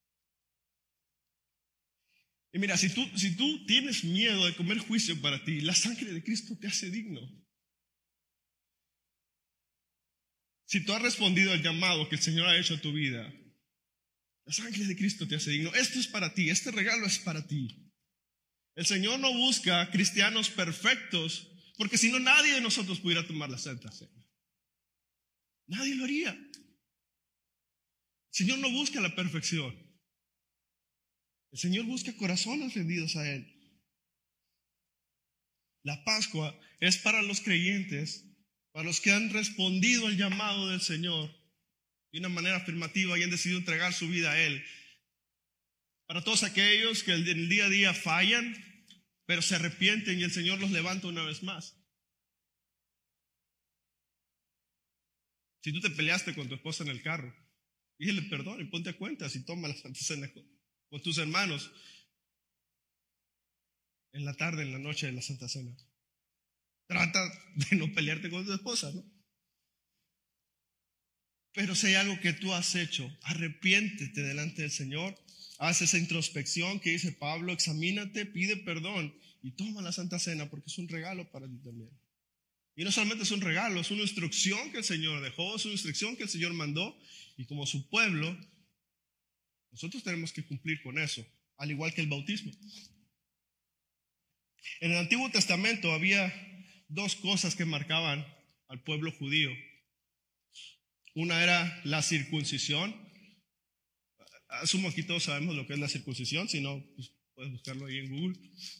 Y mira, si tú, si tú tienes miedo de comer juicio para ti, la sangre de Cristo te hace digno. Si tú has respondido al llamado que el Señor ha hecho a tu vida, la sangre de Cristo te hace digno. Esto es para ti, este regalo es para ti. El Señor no busca cristianos perfectos, porque si no, nadie de nosotros pudiera tomar la Santa Cena. Nadie lo haría. El Señor no busca la perfección. El Señor busca corazones rendidos a Él. La Pascua es para los creyentes, para los que han respondido al llamado del Señor de una manera afirmativa y han decidido entregar su vida a Él. Para todos aquellos que en el día a día fallan, pero se arrepienten y el Señor los levanta una vez más. Si tú te peleaste con tu esposa en el carro, dígale perdón y ponte a cuentas y toma la Santa Cena con, con tus hermanos en la tarde, en la noche de la Santa Cena. Trata de no pelearte con tu esposa, ¿no? Pero si hay algo que tú has hecho, arrepiéntete delante del Señor. Haz esa introspección que dice Pablo, examínate, pide perdón y toma la Santa Cena porque es un regalo para ti también. Y no solamente es un regalo, es una instrucción que el Señor dejó, es una instrucción que el Señor mandó y como su pueblo, nosotros tenemos que cumplir con eso, al igual que el bautismo. En el Antiguo Testamento había dos cosas que marcaban al pueblo judío. Una era la circuncisión. Asumo que todos sabemos lo que es la circuncisión, si no, pues puedes buscarlo ahí en Google.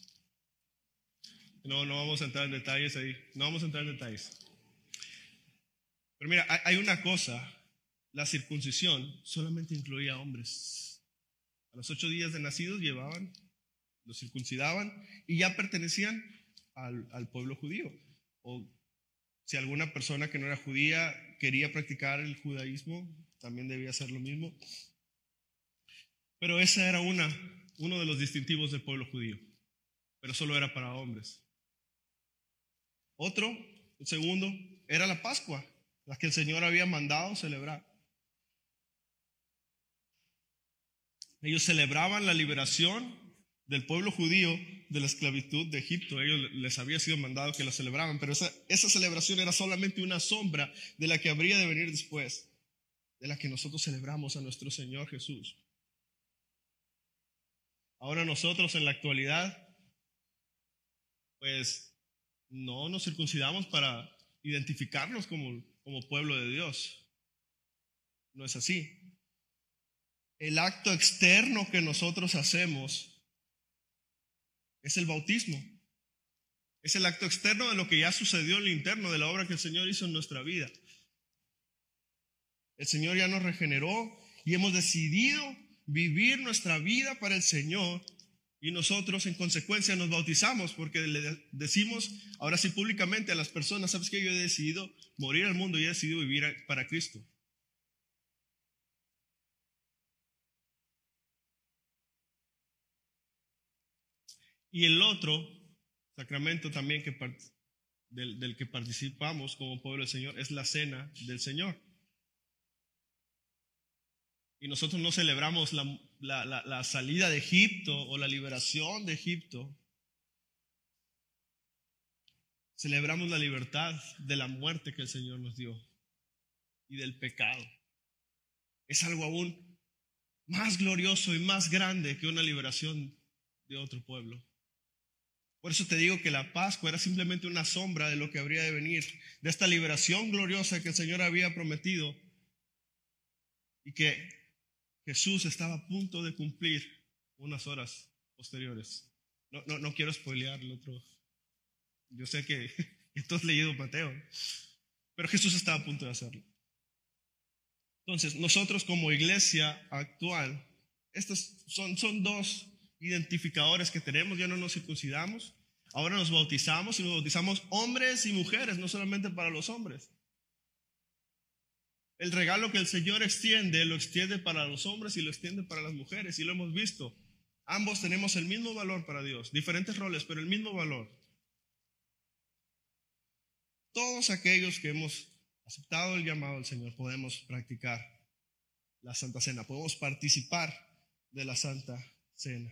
No, no vamos a entrar en detalles ahí, no vamos a entrar en detalles. Pero mira, hay una cosa, la circuncisión solamente incluía a hombres. A los ocho días de nacidos llevaban, los circuncidaban y ya pertenecían al, al pueblo judío. O si alguna persona que no era judía quería practicar el judaísmo, también debía hacer lo mismo. Pero ese era una, uno de los distintivos del pueblo judío, pero solo era para hombres. Otro, el segundo, era la Pascua, la que el Señor había mandado celebrar. Ellos celebraban la liberación del pueblo judío de la esclavitud de Egipto. Ellos les había sido mandado que la celebraban, pero esa, esa celebración era solamente una sombra de la que habría de venir después, de la que nosotros celebramos a nuestro Señor Jesús. Ahora nosotros en la actualidad, pues no nos circuncidamos para identificarnos como, como pueblo de Dios. No es así. El acto externo que nosotros hacemos es el bautismo. Es el acto externo de lo que ya sucedió en lo interno, de la obra que el Señor hizo en nuestra vida. El Señor ya nos regeneró y hemos decidido vivir nuestra vida para el Señor y nosotros en consecuencia nos bautizamos porque le decimos ahora sí públicamente a las personas: ¿sabes qué? Yo he decidido morir al mundo y he decidido vivir para Cristo. Y el otro sacramento también que del, del que participamos como pueblo del Señor es la cena del Señor. Y nosotros no celebramos la, la, la, la salida de Egipto o la liberación de Egipto. Celebramos la libertad de la muerte que el Señor nos dio y del pecado. Es algo aún más glorioso y más grande que una liberación de otro pueblo. Por eso te digo que la Pascua era simplemente una sombra de lo que habría de venir, de esta liberación gloriosa que el Señor había prometido y que Jesús estaba a punto de cumplir unas horas posteriores. No, no, no quiero spoilear el otro. Yo sé que, que tú has leído Mateo, pero Jesús estaba a punto de hacerlo. Entonces, nosotros como iglesia actual, estos son, son dos identificadores que tenemos. Ya no nos circuncidamos, ahora nos bautizamos y nos bautizamos hombres y mujeres, no solamente para los hombres. El regalo que el Señor extiende, lo extiende para los hombres y lo extiende para las mujeres, y lo hemos visto. Ambos tenemos el mismo valor para Dios, diferentes roles, pero el mismo valor. todos aquellos que hemos aceptado el llamado del Señor podemos practicar la Santa Cena, podemos participar de la Santa Cena.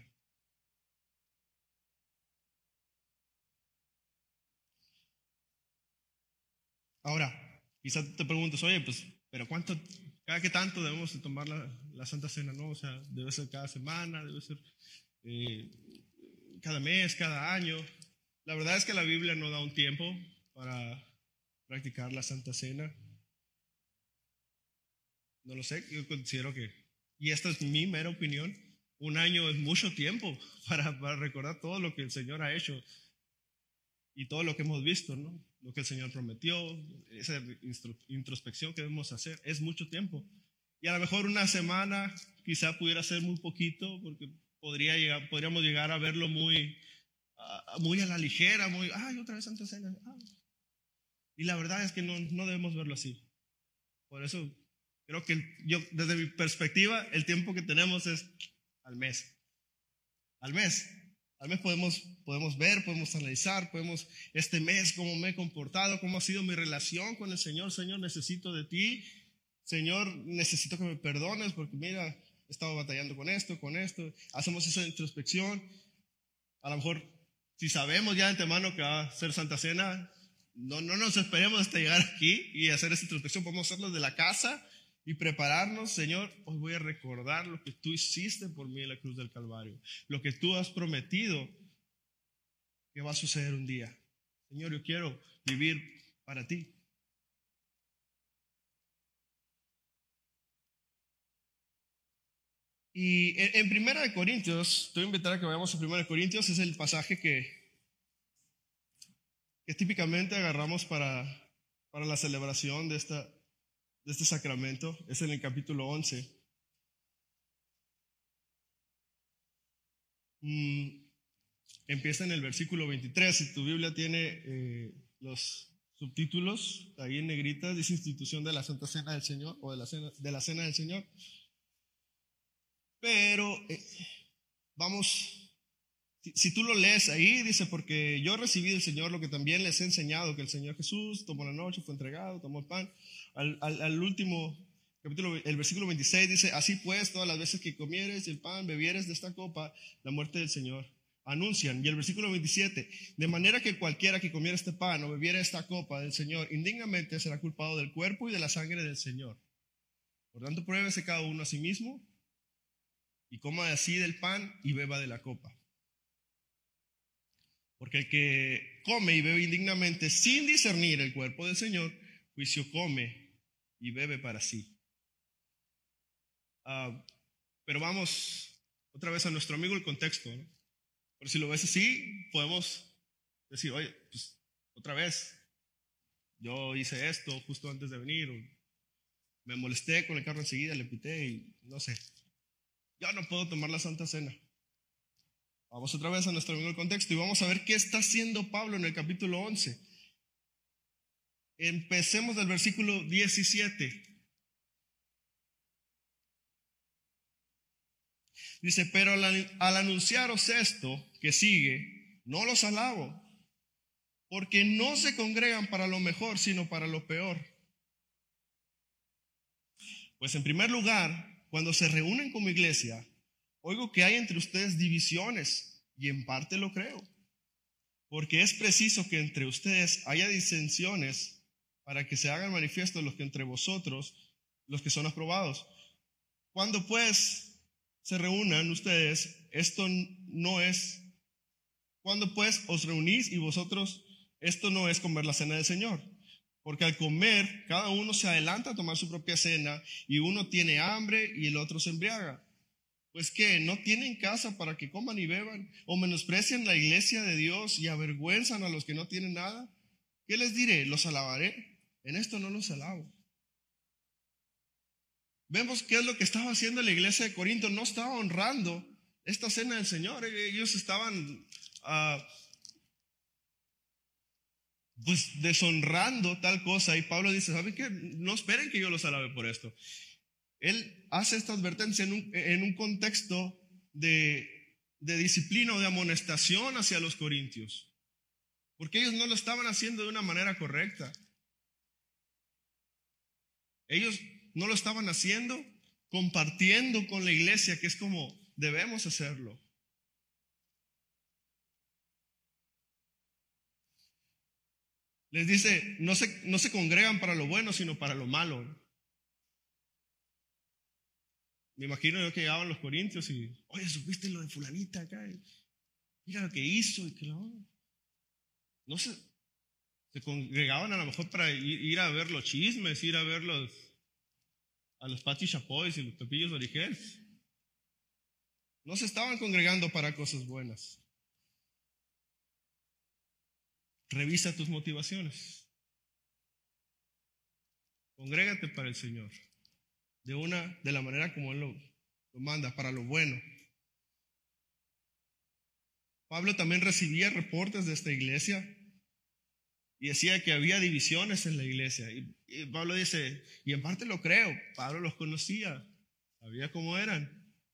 Ahora, quizás te preguntes, oye, pues, ¿pero cuánto, cada qué tanto debemos de tomar la, la Santa Cena? ¿No? O sea, debe ser cada semana, debe ser eh, cada mes, cada año. La verdad es que la Biblia no da un tiempo para practicar la Santa Cena. No lo sé, yo considero que, y esta es mi mera opinión, un año es mucho tiempo para, para recordar todo lo que el Señor ha hecho y todo lo que hemos visto, ¿no? Lo que el Señor prometió, esa introspección que debemos hacer, es mucho tiempo. Y a lo mejor una semana quizá pudiera ser muy poquito, porque podría llegar, podríamos llegar a verlo muy, uh, muy a la ligera, muy, ay, otra vez Santa Cena. Ah. Y la verdad es que no, no debemos verlo así. Por eso creo que yo, desde mi perspectiva, el tiempo que tenemos es al mes. Al mes. Al mes podemos, podemos ver, podemos analizar, podemos, este mes, cómo me he comportado, cómo ha sido mi relación con el Señor. Señor, necesito de ti. Señor, necesito que me perdones porque mira, he estado batallando con esto, con esto. Hacemos esa introspección. A lo mejor, si sabemos ya de antemano que va a ser Santa Cena, no, no nos esperemos hasta llegar aquí y hacer esa introspección. Podemos hacerlo desde la casa y prepararnos. Señor, hoy voy a recordar lo que tú hiciste por mí en la cruz del Calvario, lo que tú has prometido que va a suceder un día. Señor, yo quiero vivir para ti. Y en, en Primera de Corintios, te voy a invitar a que vayamos a Primera de Corintios, es el pasaje que, que típicamente agarramos para, para la celebración de esta de este sacramento. Es en el capítulo once. Mm, empieza en el versículo veintitrés. Si tu Biblia tiene eh, los subtítulos ahí en negritas, dice institución de la Santa Cena del Señor o de la Cena, de la Cena del Señor. Pero eh, vamos, si, si tú lo lees ahí, dice, porque yo recibí del Señor lo que también les he enseñado, que el Señor Jesús tomó la noche, fue entregado, tomó el pan. Al, al, al último capítulo, el versículo veintiséis dice, así pues, todas las veces que comieres el pan, bebieres de esta copa, la muerte del Señor anuncian. Y el versículo veintisiete, de manera que cualquiera que comiera este pan o bebiera esta copa del Señor, indignamente será culpado del cuerpo y de la sangre del Señor. Por tanto, pruébese cada uno a sí mismo y coma así del pan y beba de la copa. Porque el que come y bebe indignamente sin discernir el cuerpo del Señor, juicio come y bebe para sí. Uh, pero vamos otra vez a nuestro amigo el contexto, ¿no? Pero si lo ves así, podemos decir, oye, pues otra vez, yo hice esto justo antes de venir, o me molesté con el carro enseguida, le pité y no sé. Yo no puedo tomar la Santa Cena. Vamos otra vez a nuestro amigo el contexto y vamos a ver qué está haciendo Pablo en el capítulo once. Empecemos del versículo diecisiete. Dice, pero al, al anunciaros esto que sigue, no los alabo, porque no se congregan para lo mejor, sino para lo peor. Pues en primer lugar, cuando se reúnen como iglesia, oigo que hay entre ustedes divisiones, y en parte lo creo, porque es preciso que entre ustedes haya disensiones para que se hagan manifiestos los que entre vosotros, los que son aprobados. Cuando pues se reúnan ustedes, esto no es, cuando pues os reunís y vosotros, esto no es comer la cena del Señor. Porque al comer, cada uno se adelanta a tomar su propia cena, y uno tiene hambre y el otro se embriaga. Pues que no tienen casa para que coman y beban, o menosprecian la iglesia de Dios y avergüenzan a los que no tienen nada. ¿Qué les diré? ¿Los alabaré? En esto no los alabo. Vemos qué es lo que estaba haciendo la iglesia de Corinto. No estaba honrando esta cena del Señor. Ellos estaban uh, pues deshonrando tal cosa. Y Pablo dice, ¿saben qué? No esperen que yo los alabe por esto. Él hace esta advertencia en un, en un contexto de, de disciplina o de amonestación hacia los corintios. porque ellos no lo estaban haciendo de una manera correcta. Ellos no lo estaban haciendo compartiendo con la iglesia, que es como debemos hacerlo. Les dice, no se, no se congregan para lo bueno, sino para lo malo. Me imagino yo que llegaban los corintios y, oye, ¿supiste lo de fulanita acá? Mira lo que hizo y que lo... No se, se congregaban a lo mejor para ir, ir a ver los chismes, ir a ver los, a los Pati Chapoys y los Pepillos Origel. No se estaban congregando para cosas buenas. Revisa tus motivaciones. Congrégate para el Señor, de una, de la manera como Él lo, lo manda, para lo bueno. Pablo también recibía reportes de esta iglesia y decía que había divisiones en la iglesia. Y, y Pablo dice, y en parte lo creo, Pablo los conocía, sabía cómo eran.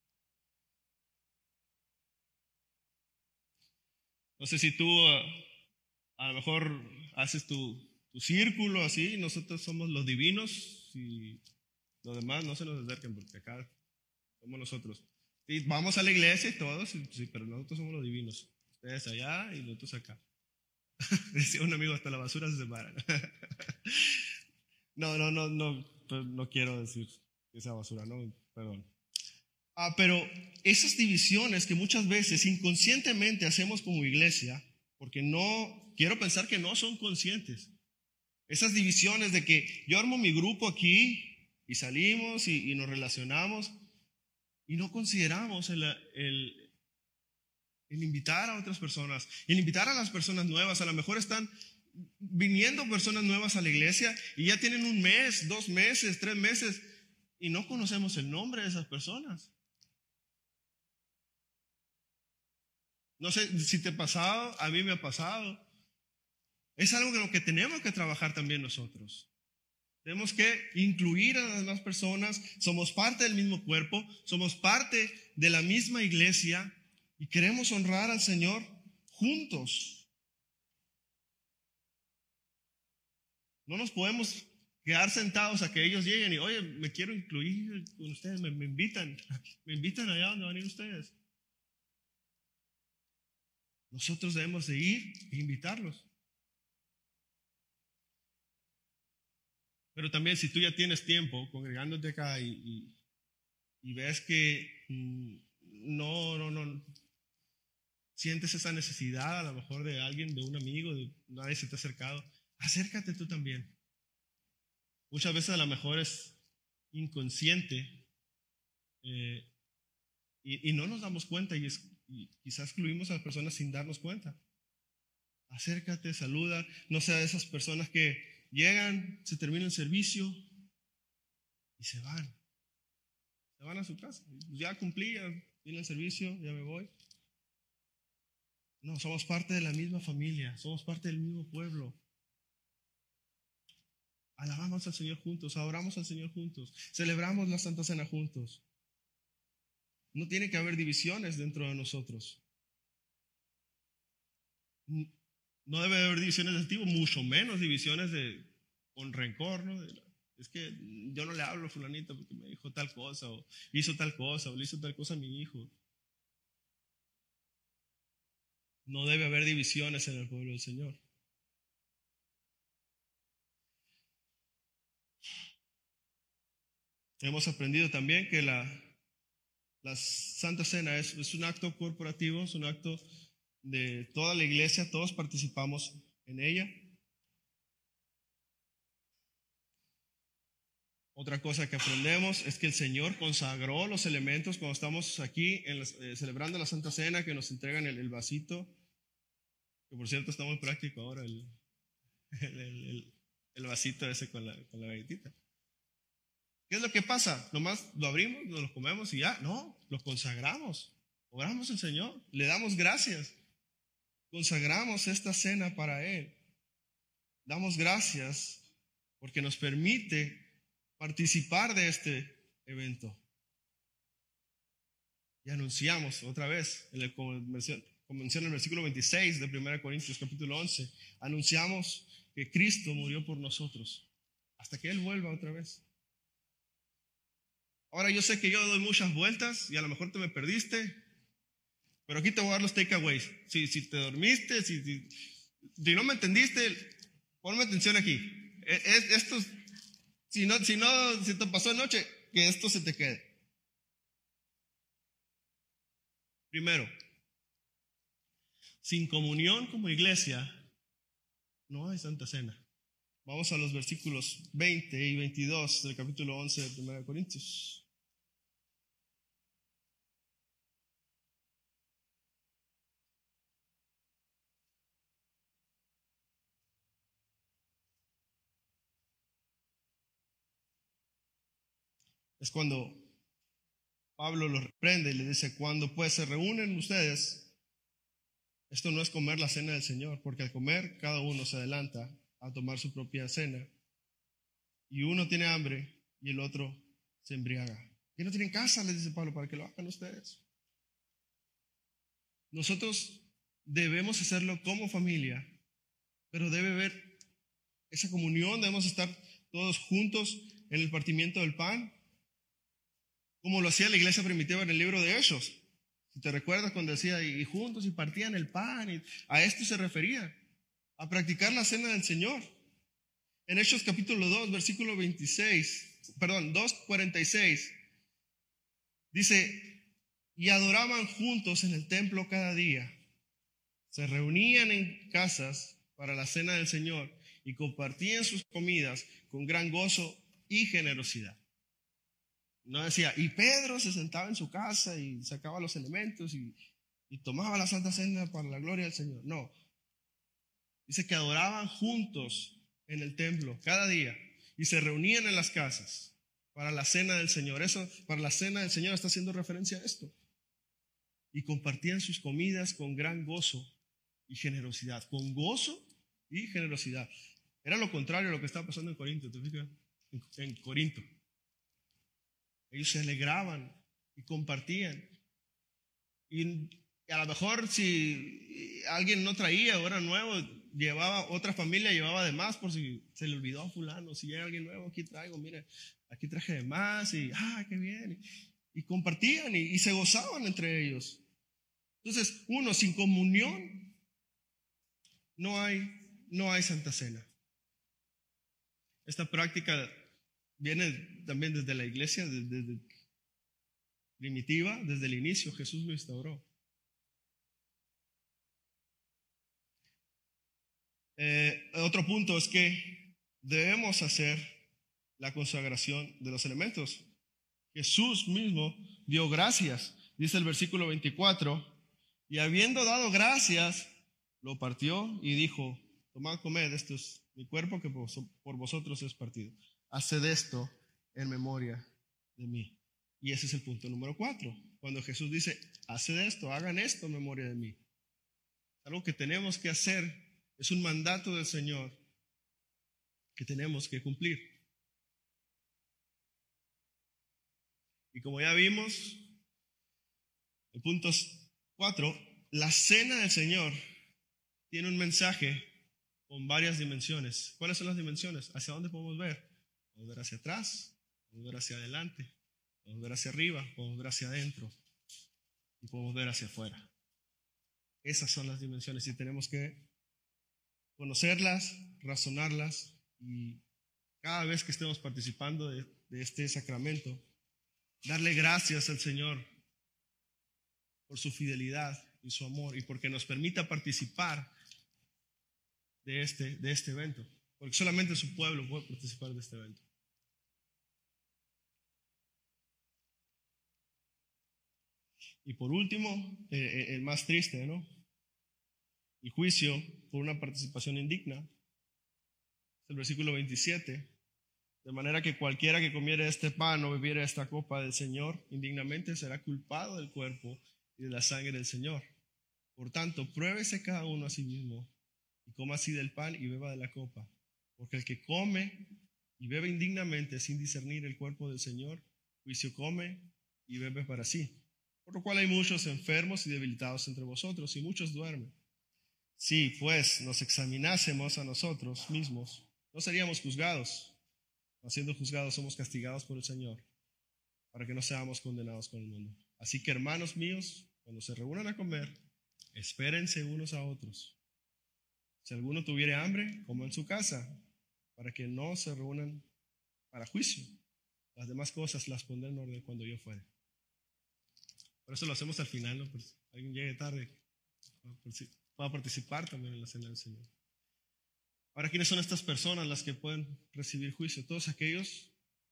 No sé si tú uh, a lo mejor haces tu, tu círculo así, nosotros somos los divinos y los demás no se nos acerquen porque acá somos nosotros. Y vamos a la iglesia y todos, sí, pero nosotros somos los divinos. Ustedes allá y nosotros acá. Decía un amigo, hasta la basura se separa. No, no, no, no, no quiero decir que sea basura, no, perdón. Ah, pero esas divisiones que muchas veces inconscientemente hacemos como iglesia, porque no, quiero pensar que no son conscientes. Esas divisiones de que yo armo mi grupo aquí y salimos y, y nos relacionamos y no consideramos el, el, el invitar a otras personas, el invitar a las personas nuevas. A lo mejor están viniendo personas nuevas a la iglesia y ya tienen un mes, dos meses, tres meses y no conocemos el nombre de esas personas. No sé si te ha pasado, a mí me ha pasado. Es algo en lo que tenemos que trabajar también nosotros. Tenemos que incluir a las demás personas. Somos parte del mismo cuerpo, somos parte de la misma iglesia y queremos honrar al Señor juntos. No nos podemos quedar sentados a que ellos lleguen y, oye, me quiero incluir con ustedes, me, me invitan, me invitan allá donde van a ir ustedes. Nosotros debemos de ir e invitarlos. Pero también si tú ya tienes tiempo congregándote acá y, y, y ves que mm, no, no, no, sientes esa necesidad a lo mejor de alguien, de un amigo, de nadie se te ha acercado, acércate tú también. Muchas veces a lo mejor es inconsciente eh, y, y no nos damos cuenta y, es, y quizás excluimos a las personas sin darnos cuenta. Acércate, saluda, no sea de esas personas que llegan, se termina el servicio y se van. Se van a su casa. Ya cumplí, ya vine el servicio, ya me voy. No, somos parte de la misma familia, somos parte del mismo pueblo. Alabamos al Señor juntos, adoramos al Señor juntos, celebramos la Santa Cena juntos. No tiene que haber divisiones dentro de nosotros. No debe haber divisiones de ese tipo, mucho menos divisiones de, con rencor, ¿no? De, es que yo no le hablo a fulanito porque me dijo tal cosa, o hizo tal cosa, o le hizo tal cosa a mi hijo. No debe haber divisiones en el pueblo del Señor. Hemos aprendido también que la, la Santa Cena es, es un acto corporativo, es un acto de toda la iglesia, todos participamos en ella. Otra cosa que aprendemos es que el Señor consagró los elementos cuando estamos aquí en las, eh, celebrando la Santa Cena, que nos entregan el, el vasito, que por cierto está muy práctico ahora el, el, el, el vasito ese con la, con la galletita. ¿Qué es lo que pasa? Nomás lo abrimos, nos lo comemos y ya. No, lo consagramos. Oramos al Señor, le damos gracias. Consagramos esta cena para Él. Damos gracias porque nos permite participar de este evento. Y anunciamos otra vez, como como menciona el versículo veintiséis de primera Corintios capítulo once, anunciamos que Cristo murió por nosotros hasta que Él vuelva otra vez. Ahora yo sé que yo doy muchas vueltas y a lo mejor te me perdiste, pero aquí te voy a dar los takeaways. Si, si te dormiste, si, si, si no me entendiste, ponme atención aquí. Es, esto, si no, si no, si te pasó anoche, que esto se te quede. Primero, sin comunión como iglesia, no hay Santa Cena. Vamos a los versículos veinte y veintidós del capítulo once de primera Corintios. Es cuando Pablo los reprende y le dice, cuando pues se reúnen ustedes, esto no es comer la cena del Señor, porque al comer cada uno se adelanta a tomar su propia cena, y uno tiene hambre y el otro se embriaga. Y no tienen casa, les dice Pablo, para que lo hagan ustedes. Nosotros debemos hacerlo como familia, pero debe haber esa comunión, debemos estar todos juntos en el partimiento del pan, como lo hacía la iglesia primitiva en el libro de Hechos. Si te recuerdas cuando decía, y juntos y partían el pan, y a esto se refería, a practicar la cena del Señor. En Hechos capítulo dos, versículo veintiséis, perdón, dos cuarenta y seis, dice, y adoraban juntos en el templo cada día, se reunían en casas para la cena del Señor y compartían sus comidas con gran gozo y generosidad. No decía, y Pedro se sentaba en su casa y sacaba los elementos y, y tomaba la Santa Cena para la gloria del Señor. No. Dice que adoraban juntos en el templo cada día y se reunían en las casas para la cena del Señor. Eso, para la cena del Señor está haciendo referencia a esto. Y compartían sus comidas con gran gozo y generosidad. Con gozo y generosidad. Era lo contrario a lo que estaba pasando en Corinto. ¿Te fijas? En, en Corinto. Ellos se alegraban y compartían. Y a lo mejor si alguien no traía o era nuevo, llevaba, otra familia llevaba de más por si se le olvidó a fulano. Si hay alguien nuevo, aquí traigo, mire, aquí traje de más y, ah, qué bien. Y, y compartían y, y se gozaban entre ellos. Entonces, uno, sin comunión, no hay, no hay Santa Cena. Esta práctica viene también desde la iglesia, desde, desde primitiva, desde el inicio Jesús lo instauró. Eh, otro punto es que debemos hacer la consagración de los elementos. Jesús mismo dio gracias, dice el versículo veinticuatro, y habiendo dado gracias, lo partió y dijo, tomad, comed, esto es mi cuerpo que por vosotros es partido. Haced esto en memoria de mí. Y ese es el punto número cuatro. Cuando Jesús dice, haced esto, hagan esto en memoria de mí. Algo que tenemos que hacer, es un mandato del Señor que tenemos que cumplir. Y como ya vimos, en puntos cuatro, la cena del Señor tiene un mensaje con varias dimensiones. ¿Cuáles son las dimensiones? ¿Hacia dónde podemos ver? Podemos ver hacia atrás, podemos ver hacia adelante, podemos ver hacia arriba, podemos ver hacia adentro y podemos ver hacia afuera. Esas son las dimensiones y tenemos que conocerlas, razonarlas y cada vez que estemos participando de, de este sacramento, darle gracias al Señor por su fidelidad y su amor y porque nos permita participar de este, de este evento, porque solamente su pueblo puede participar de este evento. Y por último, eh, el más triste, ¿no? El juicio por una participación indigna. Es el versículo veintisiete. De manera que cualquiera que comiere este pan o bebiere esta copa del Señor indignamente será culpado del cuerpo y de la sangre del Señor. Por tanto, pruébese cada uno a sí mismo y coma así del pan y beba de la copa. Porque el que come y bebe indignamente sin discernir el cuerpo del Señor, juicio come y bebe para sí, Por lo cual hay muchos enfermos y debilitados entre vosotros, y muchos duermen. Si, pues, nos examinásemos a nosotros mismos, no seríamos juzgados. No siendo juzgados, somos castigados por el Señor, para que no seamos condenados con el mundo. Así que, hermanos míos, cuando se reúnan a comer, espérense unos a otros. Si alguno tuviere hambre, coma en su casa, para que no se reúnan para juicio. Las demás cosas las pondré en orden cuando yo fuere. Por eso lo hacemos al final, ¿no? Por si alguien llegue tarde, pueda participar también en la cena del Señor. Ahora, ¿quiénes son estas personas las que pueden recibir juicio? Todos aquellos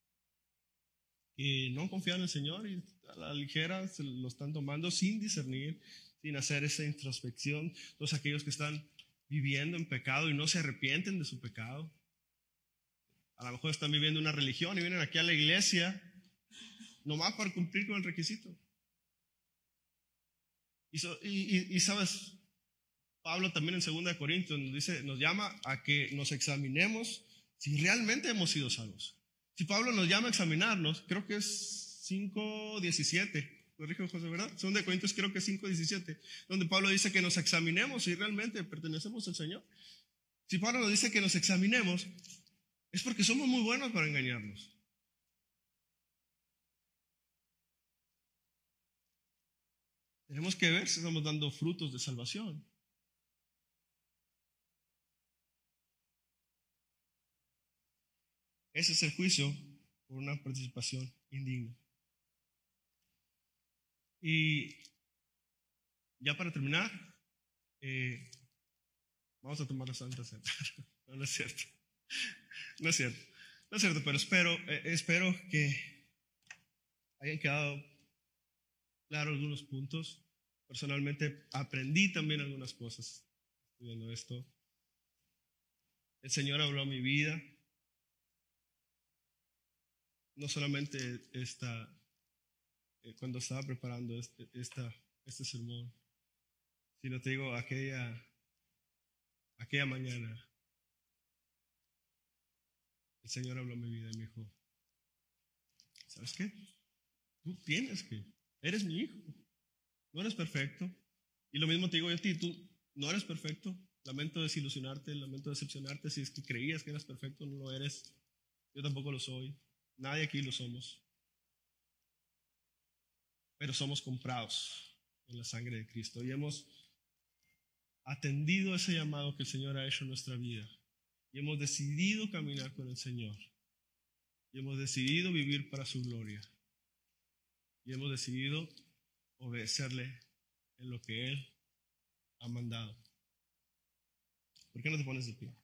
que no confían en el Señor y a la ligera se lo están tomando sin discernir, sin hacer esa introspección. Todos aquellos que están viviendo en pecado y no se arrepienten de su pecado. A lo mejor están viviendo una religión y vienen aquí a la iglesia nomás para cumplir con el requisito. Y, so, y, y, y sabes, Pablo también en segunda de Corintios nos dice, nos llama a que nos examinemos si realmente hemos sido salvos. Si Pablo nos llama a examinarnos, creo que es cinco diecisiete, corrijo José, ¿verdad? segunda de Corintios creo que es cinco diecisiete, donde Pablo dice que nos examinemos si realmente pertenecemos al Señor. Si Pablo nos dice que nos examinemos, es porque somos muy buenos para engañarnos. Tenemos que ver si estamos dando frutos de salvación. Ese es el juicio por una participación indigna. Y ya para terminar, eh, vamos a tomar la Santa Cena. No, no es cierto. No es cierto. No es cierto, pero espero, eh, espero que hayan quedado claros algunos puntos. Personalmente aprendí también algunas cosas estudiando esto. El Señor habló a mi vida. No solamente esta, eh, cuando estaba preparando este, esta, este sermón, sino te digo, aquella, aquella mañana, el Señor habló a mi vida y me dijo, ¿sabes qué? Tú tienes que, eres mi hijo, no eres perfecto. Y lo mismo te digo yo a ti, tú no eres perfecto. Lamento desilusionarte, lamento decepcionarte. Si es que creías que eras perfecto, no lo eres. Yo tampoco lo soy. Nadie aquí lo somos. Pero somos comprados en la sangre de Cristo y hemos atendido ese llamado que el Señor ha hecho en nuestra vida. Y hemos decidido caminar con el Señor. Y hemos decidido vivir para su gloria. Y hemos decidido obedecerle en lo que Él ha mandado. ¿Por qué no te pones de pie?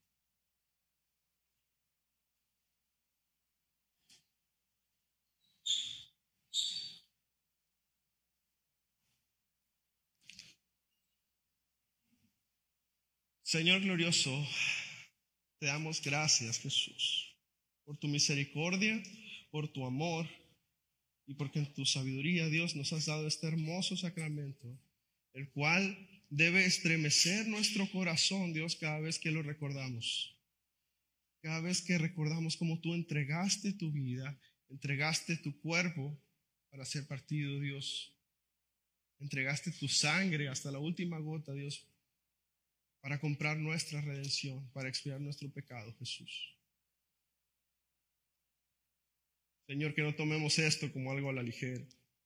Señor glorioso, te damos gracias, Jesús, por tu misericordia, por tu amor y porque en tu sabiduría, Dios, nos has dado este hermoso sacramento, el cual debe estremecer nuestro corazón, Dios, cada vez que lo recordamos. Cada vez que recordamos cómo tú entregaste tu vida, entregaste tu cuerpo para ser partido, Dios. Entregaste tu sangre hasta la última gota, Dios, para comprar nuestra redención, para expiar nuestro pecado, Jesús. Señor, que no tomemos esto como algo a la ligera.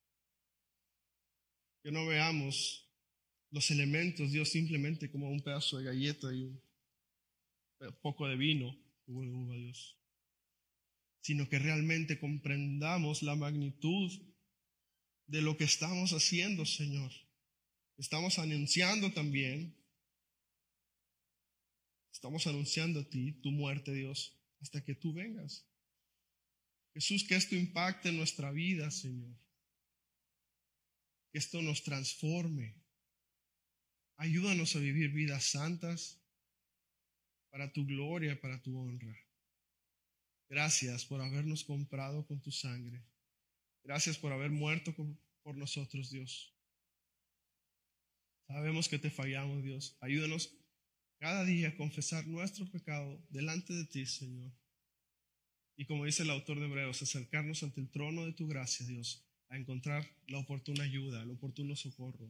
Que no veamos los elementos, Dios, simplemente como un pedazo de galleta y un poco de vino, jugo de uva, Dios. Sino que realmente comprendamos la magnitud de lo que estamos haciendo, Señor. Estamos anunciando también Estamos anunciando a ti tu muerte, Dios, hasta que tú vengas. Jesús, que esto impacte en nuestra vida, Señor. Que esto nos transforme. Ayúdanos a vivir vidas santas para tu gloria, para tu honra. Gracias por habernos comprado con tu sangre. Gracias por haber muerto por nosotros, Dios. Sabemos que te fallamos, Dios. Ayúdanos cada día a confesar nuestro pecado delante de ti, Señor. Y como dice el autor de Hebreos, acercarnos ante el trono de tu gracia, Dios, a encontrar la oportuna ayuda, el oportuno socorro.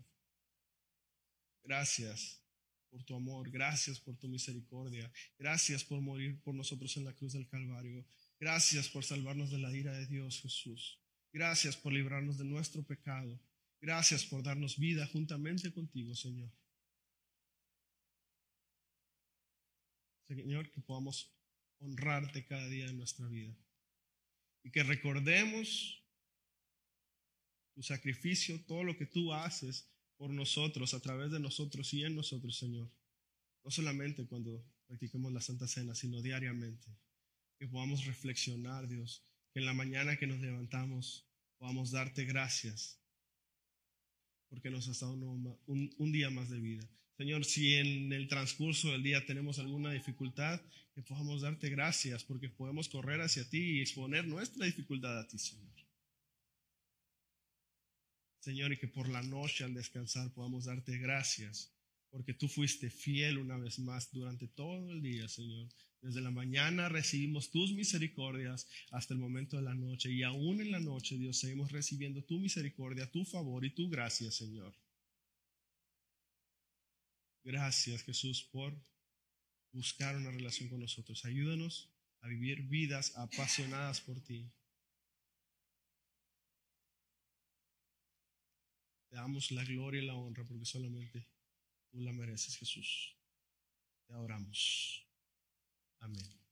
Gracias por tu amor, gracias por tu misericordia, gracias por morir por nosotros en la cruz del Calvario, gracias por salvarnos de la ira de Dios, Jesús, gracias por librarnos de nuestro pecado, gracias por darnos vida juntamente contigo, Señor. Señor, que podamos honrarte cada día de nuestra vida y que recordemos tu sacrificio, todo lo que tú haces por nosotros, a través de nosotros y en nosotros, Señor. No solamente cuando practiquemos la Santa Cena, sino diariamente. Que podamos reflexionar, Dios, que en la mañana que nos levantamos podamos darte gracias porque nos has dado un, un, un día más de vida. Señor, si en el transcurso del día tenemos alguna dificultad, que podamos darte gracias porque podemos correr hacia ti y exponer nuestra dificultad a ti, Señor. Señor, y que por la noche al descansar podamos darte gracias, porque tú fuiste fiel una vez más durante todo el día, Señor. Desde la mañana recibimos tus misericordias hasta el momento de la noche, y aún en la noche, Dios, seguimos recibiendo tu misericordia, tu favor y tu gracia, Señor. Gracias, Jesús, por buscar una relación con nosotros. Ayúdanos a vivir vidas apasionadas por ti. Te damos la gloria y la honra porque solamente tú la mereces, Jesús. Te adoramos. Amén.